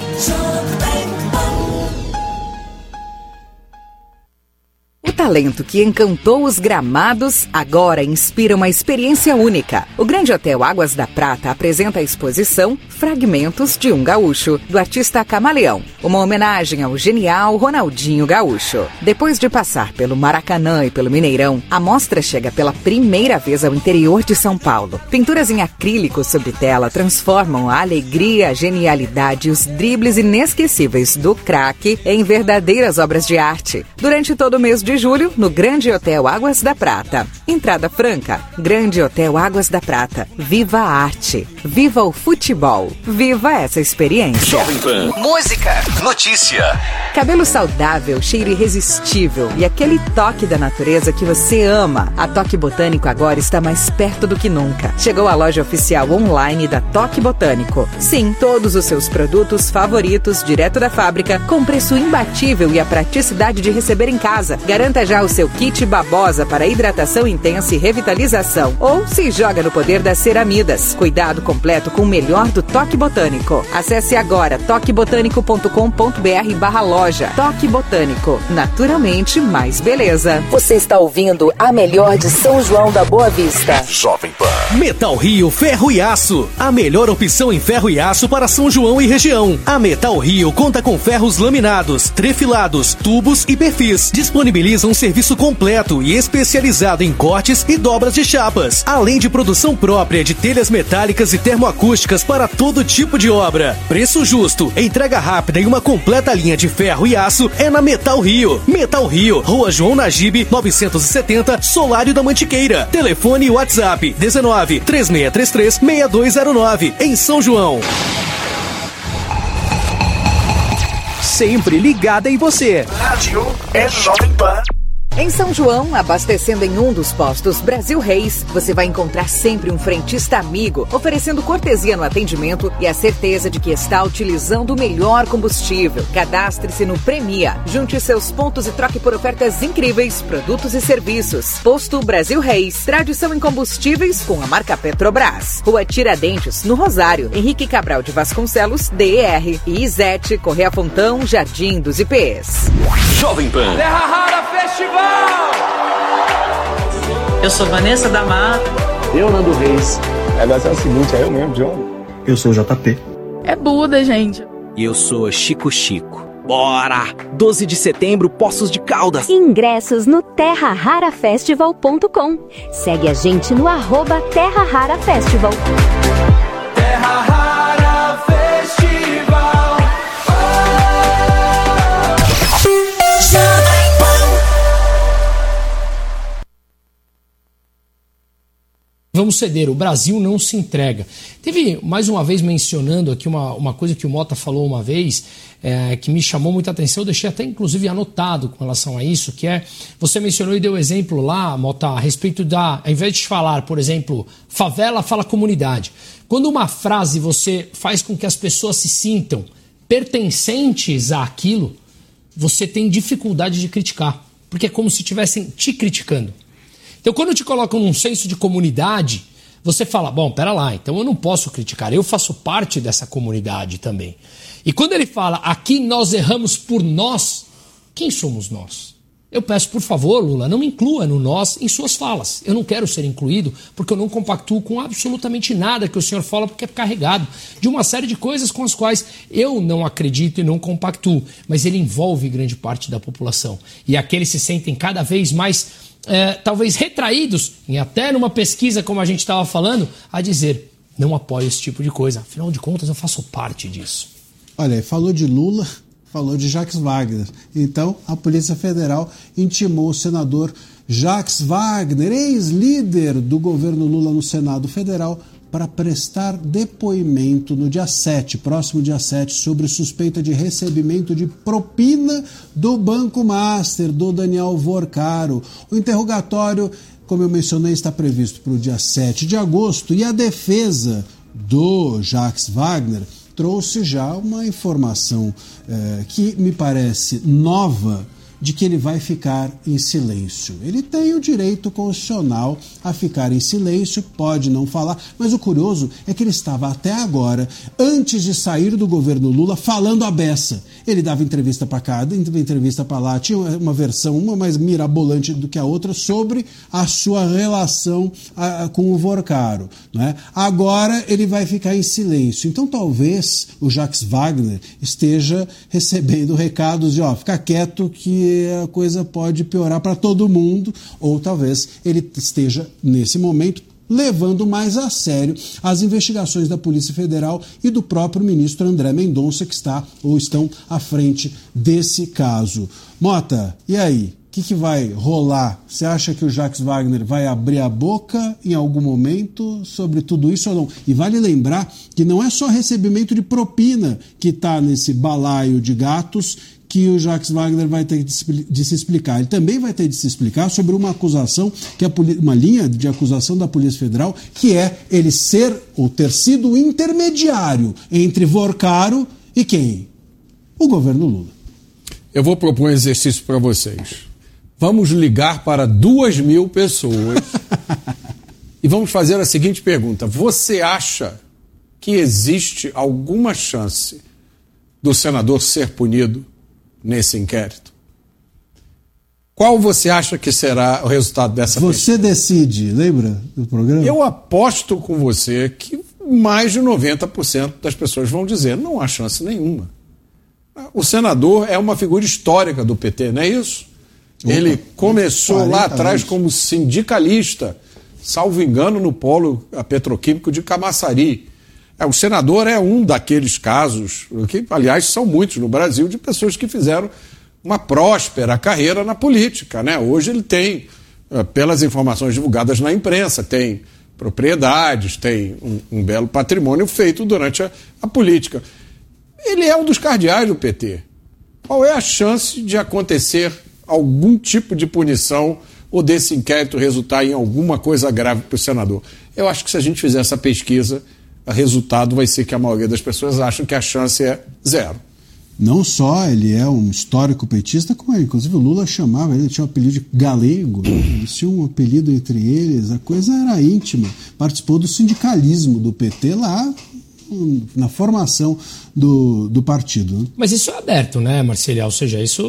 O talento que encantou os gramados agora inspira uma experiência única. O Grande Hotel Águas da Prata apresenta a exposição Fragmentos de um Gaúcho, do artista Camaleão, uma homenagem ao genial Ronaldinho Gaúcho. Depois de passar pelo Maracanã e pelo Mineirão, a mostra chega pela primeira vez ao interior de São Paulo. Pinturas em acrílico sobre tela transformam a alegria, a genialidade e os dribles inesquecíveis do craque em verdadeiras obras de arte. Durante todo o mês de julho, no Grande Hotel Águas da Prata. Entrada franca. Grande Hotel Águas da Prata. Viva a arte. Viva o futebol. Viva essa experiência. Jovem Pan. Música. Notícia. Cabelo saudável, cheiro irresistível e aquele toque da natureza que você ama. A Toque Botânico agora está mais perto do que nunca. Chegou a loja oficial online da Toque Botânico. Sim, todos os seus produtos favoritos, direto da fábrica, com preço imbatível e a praticidade de receber em casa. Garanta já o seu kit babosa para hidratação intensa e revitalização. Ou se joga no poder das ceramidas. Cuidado completo com o melhor do Toque Botânico. Acesse agora toquebotânico.com.br/loja. Toque Botânico. Naturalmente mais beleza. Você está ouvindo a melhor de São João da Boa Vista. Jovem Pan. Metal Rio Ferro e Aço. A melhor opção em ferro e aço para São João e região. A Metal Rio conta com ferros laminados, trefilados, tubos e perfis. Disponibiliza um serviço completo e especializado em cortes e dobras de chapas, além de produção própria de telhas metálicas e termoacústicas para todo tipo de obra. Preço justo, entrega rápida e uma completa linha de ferro e aço é na Metal Rio. Metal Rio, Rua João Nagibe, 970, Solário da Mantiqueira. Telefone e WhatsApp 19 3633 6209, em São João. Sempre ligada em você. Rádio é Jovem Pan. Em São João, abastecendo em um dos postos Brasil Reis, você vai encontrar sempre um frentista amigo, oferecendo cortesia no atendimento e a certeza de que está utilizando o melhor combustível. Cadastre-se no Premia, junte seus pontos e troque por ofertas incríveis, produtos e serviços. Posto Brasil Reis, tradição em combustíveis com a marca Petrobras. Rua Tiradentes, no Rosário, Henrique Cabral de Vasconcelos, DR. E Izete, Correia Fontão, Jardim dos Ipês. Jovem Pan. Terra Rara Festival! Eu sou Vanessa da Mata. Eu, Nando Reis. É o seguinte, é eu mesmo, John. Eu sou o JP. É Buda, gente. E eu sou Chico Chico. Bora! 12 de setembro, Poços de Caldas. Ingressos no terrararafestival.com. Segue a gente no @Terra Rara Festival. Terra Rara Festival. Vamos ceder, o Brasil não se entrega. Teve, mais uma vez, mencionando aqui uma coisa que o Mota falou uma vez, que me chamou muita atenção, eu deixei até inclusive anotado com relação a isso, que é, você mencionou e deu exemplo lá, Mota, a respeito da, ao invés de falar, por exemplo, favela, fala comunidade. Quando uma frase você faz com que as pessoas se sintam pertencentes àquilo, você tem dificuldade de criticar, porque é como se estivessem te criticando. Então, quando te colocam num senso de comunidade, você fala, bom, pera lá, então eu não posso criticar, eu faço parte dessa comunidade também. E quando ele fala, aqui nós erramos por nós, quem somos nós? Eu peço, por favor, Lula, não me inclua no nós em suas falas. Eu não quero ser incluído porque eu não compactuo com absolutamente nada que o senhor fala, porque é carregado de uma série de coisas com as quais eu não acredito e não compactuo. Mas ele envolve grande parte da população. E aqueles se sentem cada vez mais... talvez retraídos, e até numa pesquisa como a gente estava falando, a dizer, não apoio esse tipo de coisa, afinal de contas eu faço parte disso. Olha, falou de Lula, falou de Jacques Wagner, então a Polícia Federal intimou o senador Jacques Wagner, ex-líder do governo Lula no Senado Federal, para prestar depoimento no dia 7, próximo dia 7, sobre suspeita de recebimento de propina do Banco Master, do Daniel Vorcaro. O interrogatório, como eu mencionei, está previsto para o dia 7 de agosto e a defesa do Jacques Wagner trouxe já uma informação que me parece nova, de que ele vai ficar em silêncio. Ele tem o direito constitucional a ficar em silêncio, pode não falar, mas o curioso é que ele estava até agora, antes de sair do governo Lula, falando a beça. Ele dava entrevista para cá, entrevista para lá, tinha uma versão, uma mais mirabolante do que a outra, sobre a sua relação com o Vorcaro, né? Agora ele vai ficar em silêncio. Então talvez o Jacques Wagner esteja recebendo recados de ficar quieto que a coisa pode piorar para todo mundo, ou talvez ele esteja, nesse momento, levando mais a sério as investigações da Polícia Federal e do próprio ministro André Mendonça, que estão à frente desse caso. Mota, e aí? O que vai rolar? Você acha que o Jacques Wagner vai abrir a boca em algum momento sobre tudo isso ou não? E vale lembrar que não é só recebimento de propina que está nesse balaio de gatos que o Jacques Wagner vai ter de se explicar. Ele também vai ter de se explicar sobre uma acusação, que é uma linha de acusação da Polícia Federal, que é ele ser ou ter sido intermediário entre Vorcaro e quem? O governo Lula. Eu vou propor um exercício para vocês. Vamos ligar para 2.000 pessoas e vamos fazer a seguinte pergunta. Você acha que existe alguma chance do senador ser punido nesse inquérito? Qual você acha que será o resultado dessa pesquisa? Você decide, lembra do programa? Eu aposto com você que mais de 90% das pessoas vão dizer não há chance nenhuma. O senador é uma figura histórica do PT, não é isso? Ele começou lá atrás como sindicalista, salvo engano, no polo petroquímico de Camaçari. O senador é um daqueles casos, que aliás são muitos no Brasil, de pessoas que fizeram uma próspera carreira na política, né? Hoje ele tem, pelas informações divulgadas na imprensa, tem propriedades, tem um belo patrimônio feito durante a política. Ele é um dos cardeais do PT. Qual é a chance de acontecer algum tipo de punição ou desse inquérito resultar em alguma coisa grave para o senador? Eu acho que se a gente fizer essa pesquisa, o resultado vai ser que a maioria das pessoas acham que a chance é zero. Não só ele é um histórico petista, como inclusive o Lula chamava, ele tinha um apelido de galego, eles tinham um apelido entre eles, a coisa era íntima. Participou do sindicalismo do PT lá na formação do partido. Né? Mas isso é aberto, né, Marcelo? Ou seja, isso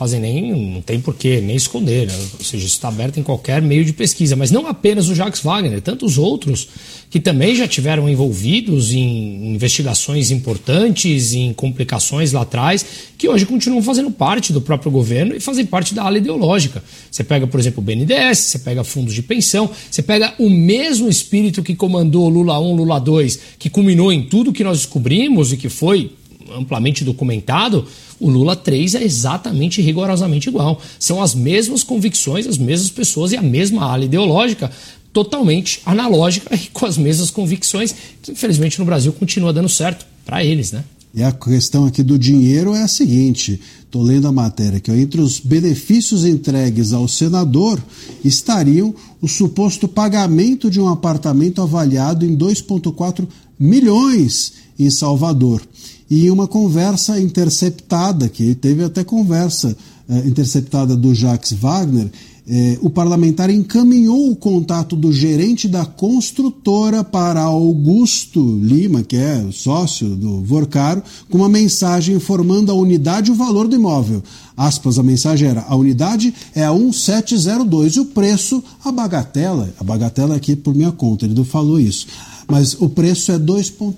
não tem porquê nem esconder, né? Ou seja, isso está aberto em qualquer meio de pesquisa, mas não apenas o Jacques Wagner, tantos outros que também já tiveram envolvidos em investigações importantes, em complicações lá atrás, que hoje continuam fazendo parte do próprio governo e fazem parte da ala ideológica. Você pega, por exemplo, o BNDES, você pega fundos de pensão, você pega o mesmo espírito que comandou Lula 1, Lula 2, que culminou em tudo que nós descobrimos e que foi amplamente documentado. O Lula 3 é exatamente, rigorosamente igual. São as mesmas convicções, as mesmas pessoas e a mesma ala ideológica, totalmente analógica e com as mesmas convicções, que infelizmente no Brasil continua dando certo para eles, né? E a questão aqui do dinheiro é a seguinte, estou lendo a matéria aqui, entre os benefícios entregues ao senador estariam o suposto pagamento de um apartamento avaliado em 2,4 milhões em Salvador. E uma conversa interceptada, que teve até conversa interceptada do Jacques Wagner, o parlamentar encaminhou o contato do gerente da construtora para Augusto Lima, que é sócio do Vorcaro, com uma mensagem informando a unidade e o valor do imóvel. Aspas, a mensagem era: a unidade é a 1702 e o preço, a bagatela aqui por minha conta, ele não falou isso, mas o preço é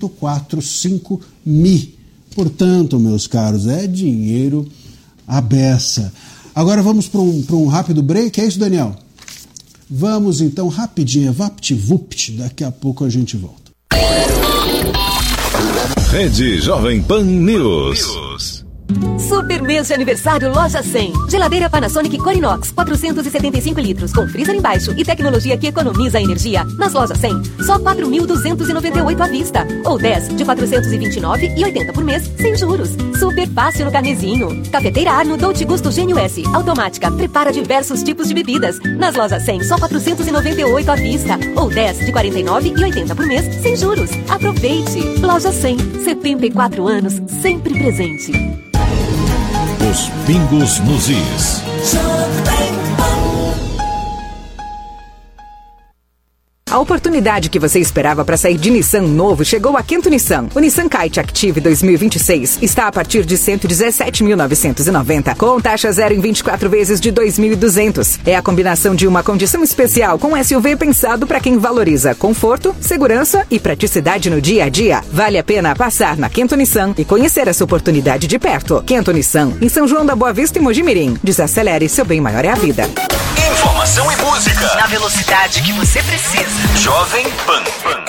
2,45 mil. Portanto, meus caros, é dinheiro à beça. Agora vamos para um rápido break, é isso, Daniel? Vamos então rapidinho, vapt-vupt, daqui a pouco a gente volta. Rede Jovem Pan News. Super mês de aniversário Loja 100. Geladeira Panasonic Corinox, 475 litros, com freezer embaixo e tecnologia que economiza energia. Nas Lojas 100, só 4.298 à vista. Ou 10 de 429,80 por mês, sem juros. Super fácil no carnezinho. Cafeteira Arno Dolce Gusto Gênio S. Automática, prepara diversos tipos de bebidas. Nas Lojas 100, só 498 à vista. Ou 10 de 49,80 por mês, sem juros. Aproveite. Loja 100, 74 anos, sempre presente. Os pingos nos is. A oportunidade que você esperava para sair de Nissan novo chegou a Quinto Nissan. O Nissan Kite Active 2026 está a partir de R$ 117.990, com taxa zero em 24 vezes de R$ 2.200. É a combinação de uma condição especial com SUV pensado para quem valoriza conforto, segurança e praticidade no dia a dia. Vale a pena passar na Quinto Nissan e conhecer essa oportunidade de perto. Quinto Nissan, em São João da Boa Vista e Mojimirim. Desacelere, seu bem maior é a vida. Informação e música Na velocidade que você precisa. Jovem Pan.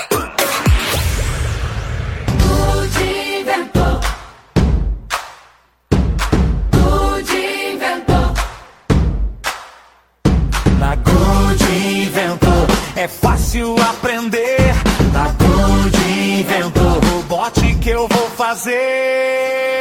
Na Good Inventor é fácil aprender. Na Good Inventor, robote que eu vou fazer.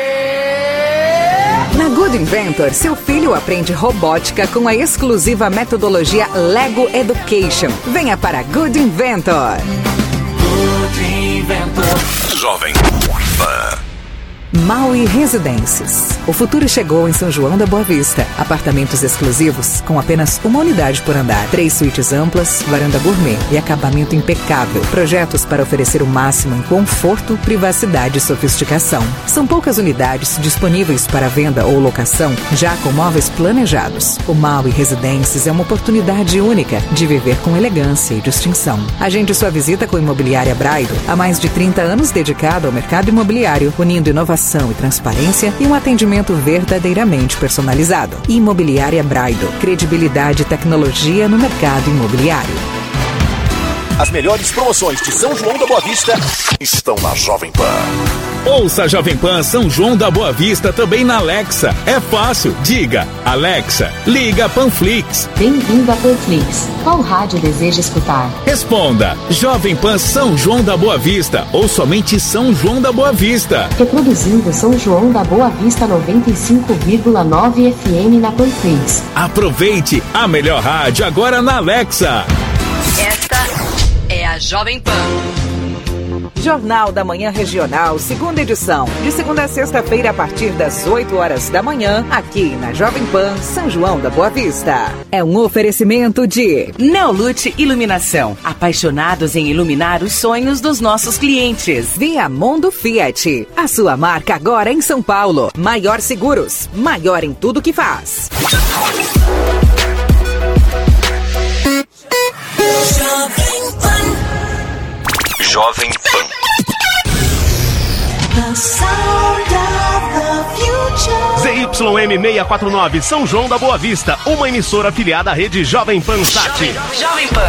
Na Good Inventor, seu filho aprende robótica com a exclusiva metodologia Lego Education. Venha para Good Inventor. Good Inventor. Jovem Pan. Maui Residências. O futuro chegou em São João da Boa Vista. Apartamentos exclusivos com apenas uma unidade por andar. 3 suítes amplas, varanda gourmet e acabamento impecável. Projetos para oferecer o máximo em conforto, privacidade e sofisticação. São poucas unidades disponíveis para venda ou locação, já com móveis planejados. O Maui Residências é uma oportunidade única de viver com elegância e distinção. Agende sua visita com a Imobiliária Braido. Há mais de 30 anos dedicado ao mercado imobiliário, unindo inovação e transparência e um atendimento verdadeiramente personalizado. Imobiliária Braido. Credibilidade e tecnologia no mercado imobiliário. As melhores promoções de São João da Boa Vista estão na Jovem Pan. Ouça a Jovem Pan São João da Boa Vista também na Alexa. É fácil. Diga, Alexa, liga Panflix. Bem-vindo a Panflix. Qual rádio deseja escutar? Responda, Jovem Pan São João da Boa Vista ou somente São João da Boa Vista. Reproduzindo São João da Boa Vista 95,9 FM na Panflix. Aproveite a melhor rádio agora na Alexa. Esta é a Jovem Pan. Jornal da Manhã Regional, segunda edição. De segunda a sexta-feira, a partir das 8 horas da manhã, aqui na Jovem Pan, São João da Boa Vista. É um oferecimento de Neolute Iluminação. Apaixonados em iluminar os sonhos dos nossos clientes. Viamundo Fiat. A sua marca agora em São Paulo. Maior Seguros. Maior em tudo que faz. Jovem Pan. ZYM 649, São João da Boa Vista, uma emissora afiliada à rede Jovem Pan Sat. Jovem Pan.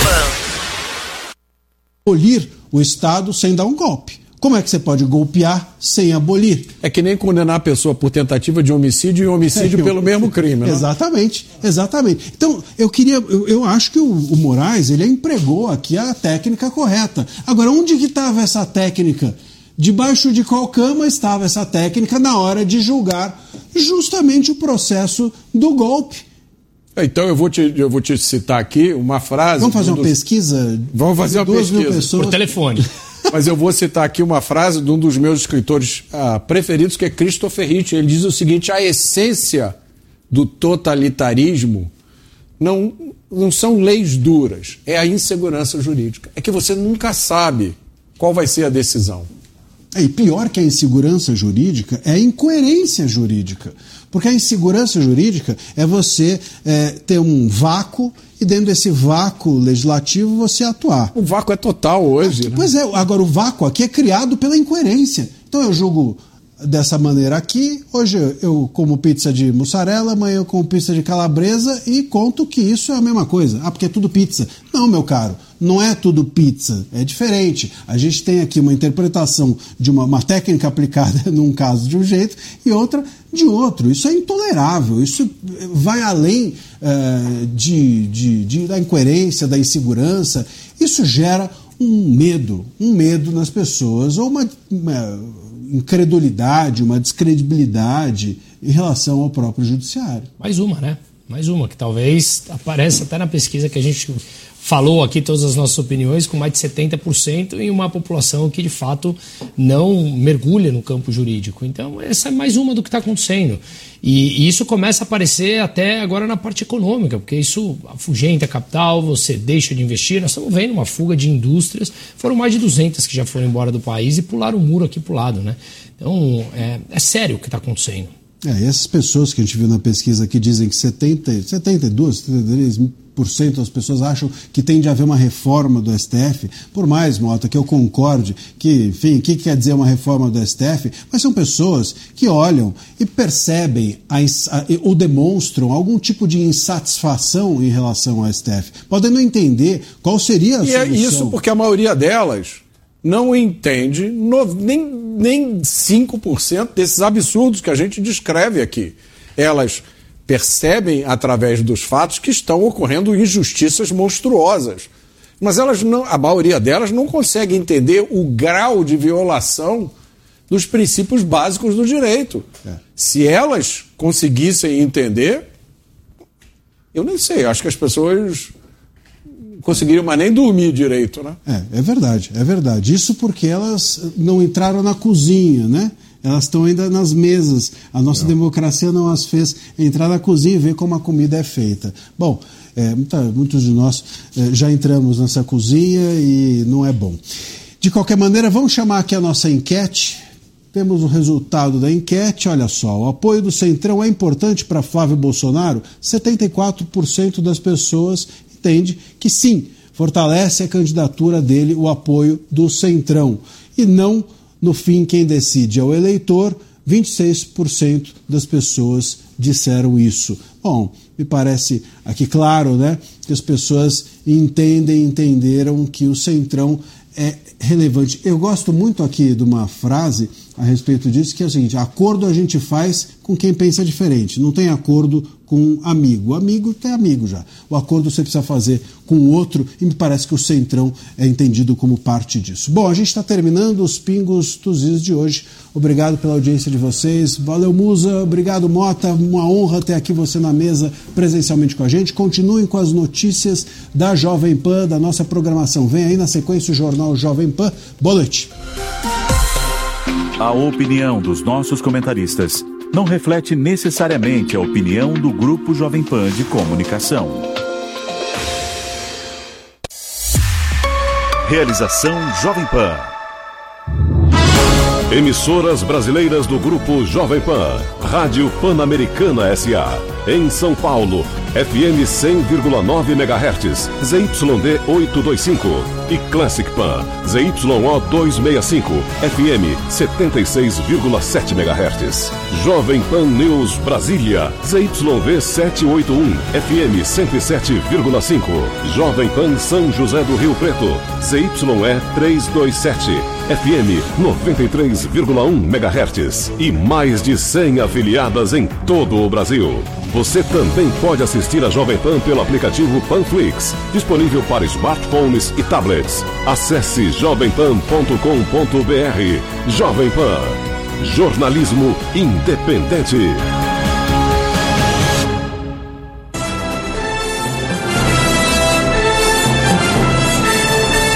Abolir o Estado sem dar um golpe. Como é que você pode golpear sem abolir? É que nem condenar a pessoa por tentativa de homicídio e homicídio pelo mesmo crime, né? Exatamente, exatamente. Então, eu acho que o Moraes, ele empregou aqui a técnica correta. Agora, onde que estava essa técnica? Debaixo de qual cama estava essa técnica na hora de julgar justamente o processo do golpe? Então eu vou te citar aqui uma frase... Vamos fazer uma pesquisa? Vamos fazer uma pesquisa. Pessoas... Por telefone. Mas eu vou citar aqui uma frase de um dos meus escritores preferidos, que é Christopher Hitchens. Ele diz o seguinte: a essência do totalitarismo não são leis duras, é a insegurança jurídica. É que você nunca sabe qual vai ser a decisão. E pior que a insegurança jurídica é a incoerência jurídica. Porque a insegurança jurídica é você ter um vácuo e dentro desse vácuo legislativo você atuar. O vácuo é total hoje. Pois é, agora o vácuo aqui é criado pela incoerência. Então eu julgo dessa maneira aqui, hoje eu como pizza de mussarela, amanhã eu como pizza de calabresa e conto que isso é a mesma coisa. Porque é tudo pizza. Não, meu caro, não é tudo pizza, é diferente. A gente tem aqui uma interpretação de uma técnica aplicada num caso de um jeito e outra de outro. Isso é intolerável, isso vai além da incoerência, da insegurança. Isso gera um medo nas pessoas, ou uma incredulidade, uma descredibilidade em relação ao próprio judiciário. Mais uma, né? Mais uma, que talvez apareça até na pesquisa que a gente falou aqui, todas as nossas opiniões, com mais de 70% em uma população que de fato não mergulha no campo jurídico. Então essa é mais uma do que está acontecendo. E isso começa a aparecer até agora na parte econômica, porque isso afugenta a capital, você deixa de investir. Nós estamos vendo uma fuga de indústrias, foram mais de 200 que já foram embora do país e pularam o muro aqui para o lado, né? Então é sério o que está acontecendo. E essas pessoas que a gente viu na pesquisa aqui dizem que 73% das pessoas acham que tem de haver uma reforma do STF, por mais, Mota, que eu concorde que, enfim, o que quer dizer uma reforma do STF, mas são pessoas que olham e percebem ou demonstram algum tipo de insatisfação em relação ao STF. Podem não entender qual seria a solução. E é isso porque a maioria delas não entende nem 5% desses absurdos que a gente descreve aqui. Elas percebem através dos fatos que estão ocorrendo injustiças monstruosas. Mas a maioria delas não consegue entender o grau de violação dos princípios básicos do direito. Se elas conseguissem entender, eu nem sei, acho que as pessoas conseguiriam mais nem dormir direito, né? É verdade. Isso porque elas não entraram na cozinha, né? Elas estão ainda nas mesas. A nossa democracia não as fez entrar na cozinha e ver como a comida é feita. Bom, muitos de nós já entramos nessa cozinha e não é bom. De qualquer maneira, vamos chamar aqui a nossa enquete. Temos o resultado da enquete. Olha só, o apoio do Centrão é importante para Flávio Bolsonaro? 74% das pessoas entende que sim, fortalece a candidatura dele, o apoio do Centrão. E não, no fim, quem decide é o eleitor. 26% das pessoas disseram isso. Bom, me parece aqui claro, né, que as pessoas entenderam que o Centrão é relevante. Eu gosto muito aqui de uma frase a respeito disso, que é o seguinte: acordo a gente faz com quem pensa diferente, não tem acordo com amigo. O amigo tem amigo já. O acordo você precisa fazer com o outro, e me parece que o Centrão é entendido como parte disso. Bom, a gente está terminando os Pingos dos Is de hoje. Obrigado pela audiência de vocês. Valeu, Musa. Obrigado, Mota. Uma honra ter aqui você na mesa presencialmente com a gente. Continuem com as notícias da Jovem Pan, da nossa programação. Vem aí na sequência o Jornal Jovem Pan. Boa noite. A opinião dos nossos comentaristas não reflete necessariamente a opinião do Grupo Jovem Pan de Comunicação. Realização Jovem Pan. Emissoras brasileiras do Grupo Jovem Pan. Rádio Pan-Americana S.A. Em São Paulo, FM 100,9 MHz, ZYD 825. E Classic Pan, ZYO 265, FM 76,7 MHz. Jovem Pan News Brasília, ZYV 781, FM 107,5. Jovem Pan São José do Rio Preto, ZYE 327, FM 93,1 MHz. E mais de 100 afiliadas em todo o Brasil. Você também pode assistir a Jovem Pan pelo aplicativo Panflix, disponível para smartphones e tablets. Acesse jovempan.com.br. Jovem Pan. Jornalismo independente.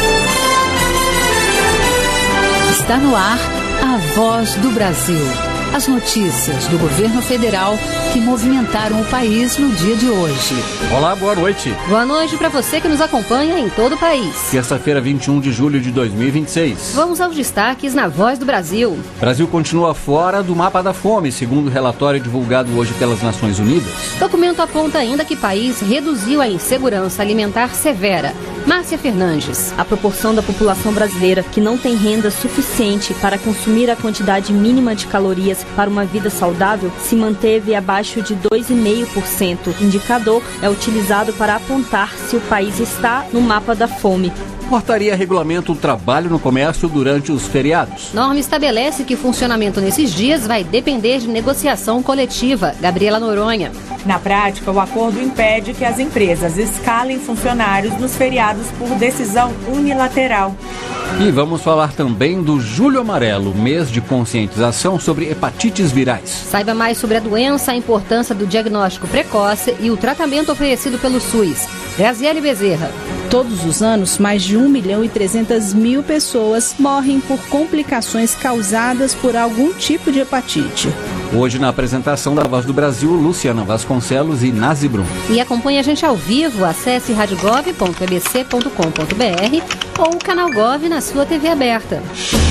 Está no ar a Voz do Brasil. As notícias do governo federal que movimentaram o país no dia de hoje. Olá, boa noite. Boa noite para você que nos acompanha em todo o país. Terça-feira, 21 de julho de 2026. Vamos aos destaques na Voz do Brasil. O Brasil continua fora do mapa da fome, segundo o relatório divulgado hoje pelas Nações Unidas. O documento aponta ainda que o país reduziu a insegurança alimentar severa. Márcia Fernandes. A proporção da população brasileira que não tem renda suficiente para consumir a quantidade mínima de calorias para uma vida saudável se manteve abaixo de 2,5%. O indicador é utilizado para apontar se o país está no mapa da fome. Portaria regulamenta o trabalho no comércio durante os feriados. Norma estabelece que o funcionamento nesses dias vai depender de negociação coletiva. Gabriela Noronha. Na prática, o acordo impede que as empresas escalem funcionários nos feriados por decisão unilateral. E vamos falar também do Julho Amarelo, mês de conscientização sobre hepatites virais. Saiba mais sobre a doença, a importância do diagnóstico precoce e o tratamento oferecido pelo SUS. Graziele Bezerra. Todos os anos, mais de 1.300.000 pessoas morrem por complicações causadas por algum tipo de hepatite. Hoje, na apresentação da Voz do Brasil, Luciana Vasconcelos e Nazi Brum. E acompanhe a gente ao vivo, acesse radiogov.ebc.com.br ou o canal Gov na sua TV aberta.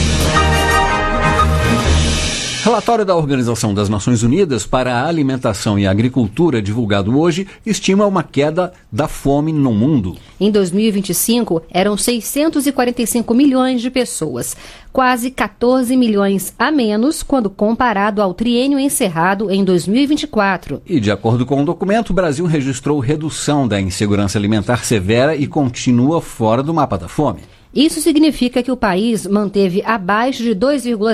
Relatório da Organização das Nações Unidas para a Alimentação e Agricultura, divulgado hoje, estima uma queda da fome no mundo. Em 2025, eram 645 milhões de pessoas, quase 14 milhões a menos quando comparado ao triênio encerrado em 2024. E, de acordo com o documento, o Brasil registrou redução da insegurança alimentar severa e continua fora do mapa da fome. Isso significa que o país manteve abaixo de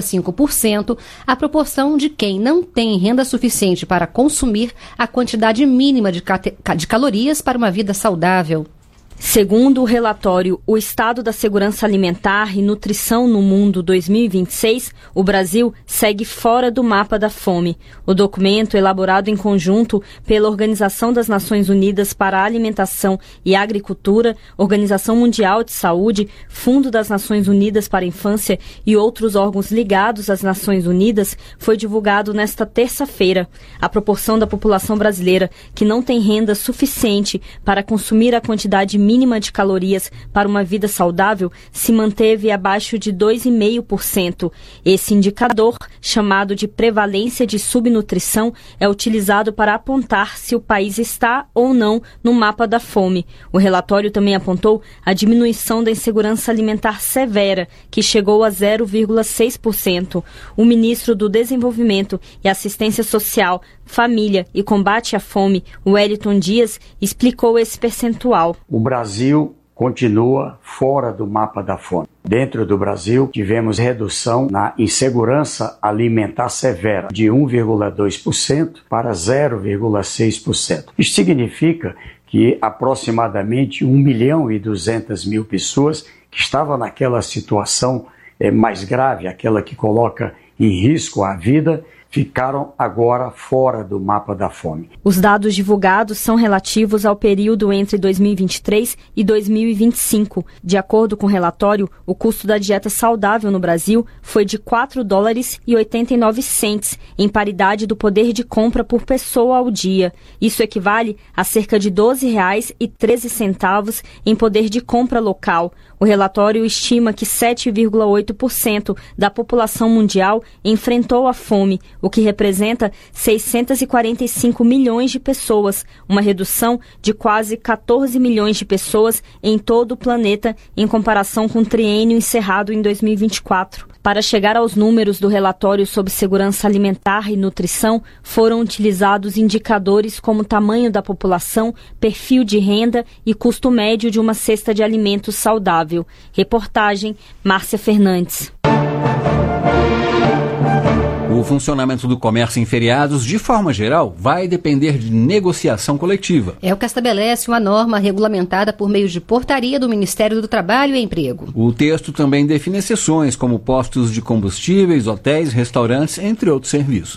2,5% a proporção de quem não tem renda suficiente para consumir a quantidade mínima de calorias para uma vida saudável. Segundo o relatório O Estado da Segurança Alimentar e Nutrição no Mundo 2026, o Brasil segue fora do mapa da fome. O documento, elaborado em conjunto pela Organização das Nações Unidas para a Alimentação e Agricultura, Organização Mundial de Saúde, Fundo das Nações Unidas para a Infância e outros órgãos ligados às Nações Unidas, foi divulgado nesta terça-feira. A proporção da população brasileira que não tem renda suficiente para consumir a quantidade mínima de calorias para uma vida saudável se manteve abaixo de 2,5%. Esse indicador, chamado de prevalência de subnutrição, é utilizado para apontar se o país está ou não no mapa da fome. O relatório também apontou a diminuição da insegurança alimentar severa, que chegou a 0,6%. O ministro do Desenvolvimento e Assistência Social, Família e Combate à Fome, Wellington Dias, explicou esse percentual. O Brasil continua fora do mapa da fome. Dentro do Brasil, tivemos redução na insegurança alimentar severa de 1,2% para 0,6%. Isso significa que aproximadamente 1.200.000 pessoas que estavam naquela situação mais grave, aquela que coloca em risco a vida, ficaram agora fora do mapa da fome. Os dados divulgados são relativos ao período entre 2023 e 2025. De acordo com o relatório, o custo da dieta saudável no Brasil foi de $4,89, em paridade do poder de compra por pessoa ao dia. Isso equivale a cerca de R$ 12,13 em poder de compra local. O relatório estima que 7,8% da população mundial enfrentou a fome, o que representa 645 milhões de pessoas, uma redução de quase 14 milhões de pessoas em todo o planeta em comparação com o triênio encerrado em 2024. Para chegar aos números do relatório sobre segurança alimentar e nutrição, foram utilizados indicadores como tamanho da população, perfil de renda e custo médio de uma cesta de alimentos saudável. Reportagem, Márcia Fernandes. O funcionamento do comércio em feriados, de forma geral, vai depender de negociação coletiva. É o que estabelece uma norma regulamentada por meio de portaria do Ministério do Trabalho e Emprego. O texto também define exceções, como postos de combustíveis, hotéis, restaurantes, entre outros serviços.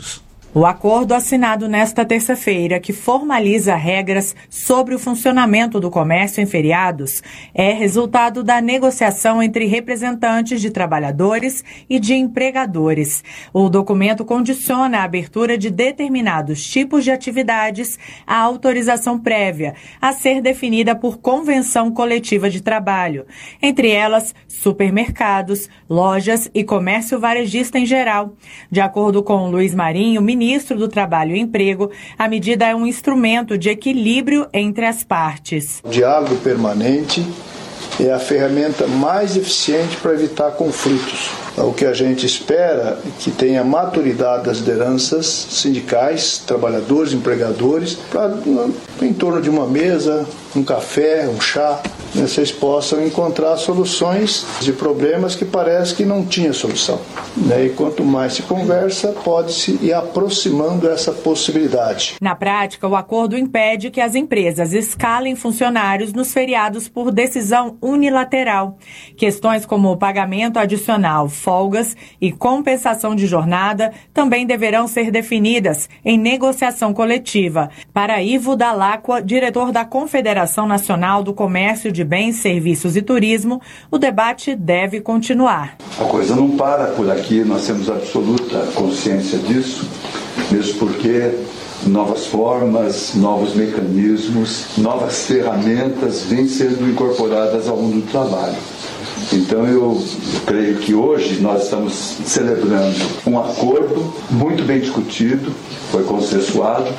O acordo assinado nesta terça-feira, que formaliza regras sobre o funcionamento do comércio em feriados, é resultado da negociação entre representantes de trabalhadores e de empregadores. O documento condiciona a abertura de determinados tipos de atividades à autorização prévia, a ser definida por convenção coletiva de trabalho. Entre elas, supermercados, lojas e comércio varejista em geral. De acordo com Luiz Marinho, ministro do Trabalho e Emprego, a medida é um instrumento de equilíbrio entre as partes. O diálogo permanente é a ferramenta mais eficiente para evitar conflitos. O que a gente espera é que tenha maturidade das lideranças sindicais, trabalhadores, empregadores, para em torno de uma mesa, um café, um chá, vocês possam encontrar soluções de problemas que parece que não tinha solução. E quanto mais se conversa, pode-se ir aproximando essa possibilidade. Na prática, o acordo impede que as empresas escalem funcionários nos feriados por decisão unilateral. Questões como o pagamento adicional, folgas e compensação de jornada também deverão ser definidas em negociação coletiva. Para Ivo Dalacqua, diretor da Confederação Nacional do Comércio de Bens, Serviços e Turismo, o debate deve continuar. A coisa não para por aqui, nós temos absoluta consciência disso, mesmo porque novas formas, novos mecanismos, novas ferramentas vêm sendo incorporadas ao mundo do trabalho. Então eu creio que hoje nós estamos celebrando um acordo muito bem discutido, foi consensuado,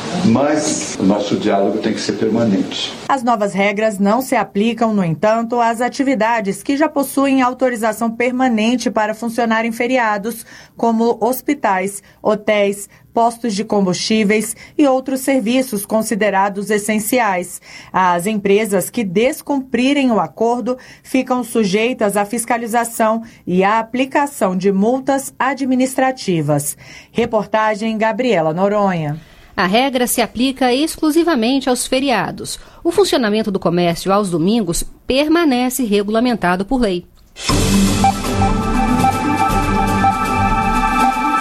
mas o nosso diálogo tem que ser permanente. As novas regras não se aplicam, no entanto, às atividades que já possuem autorização permanente para funcionar em feriados, como hospitais, hotéis, postos de combustíveis e outros serviços considerados essenciais. As empresas que descumprirem o acordo ficam sujeitas à fiscalização e à aplicação de multas administrativas. Reportagem Gabriela Noronha. A regra se aplica exclusivamente aos feriados. O funcionamento do comércio aos domingos permanece regulamentado por lei.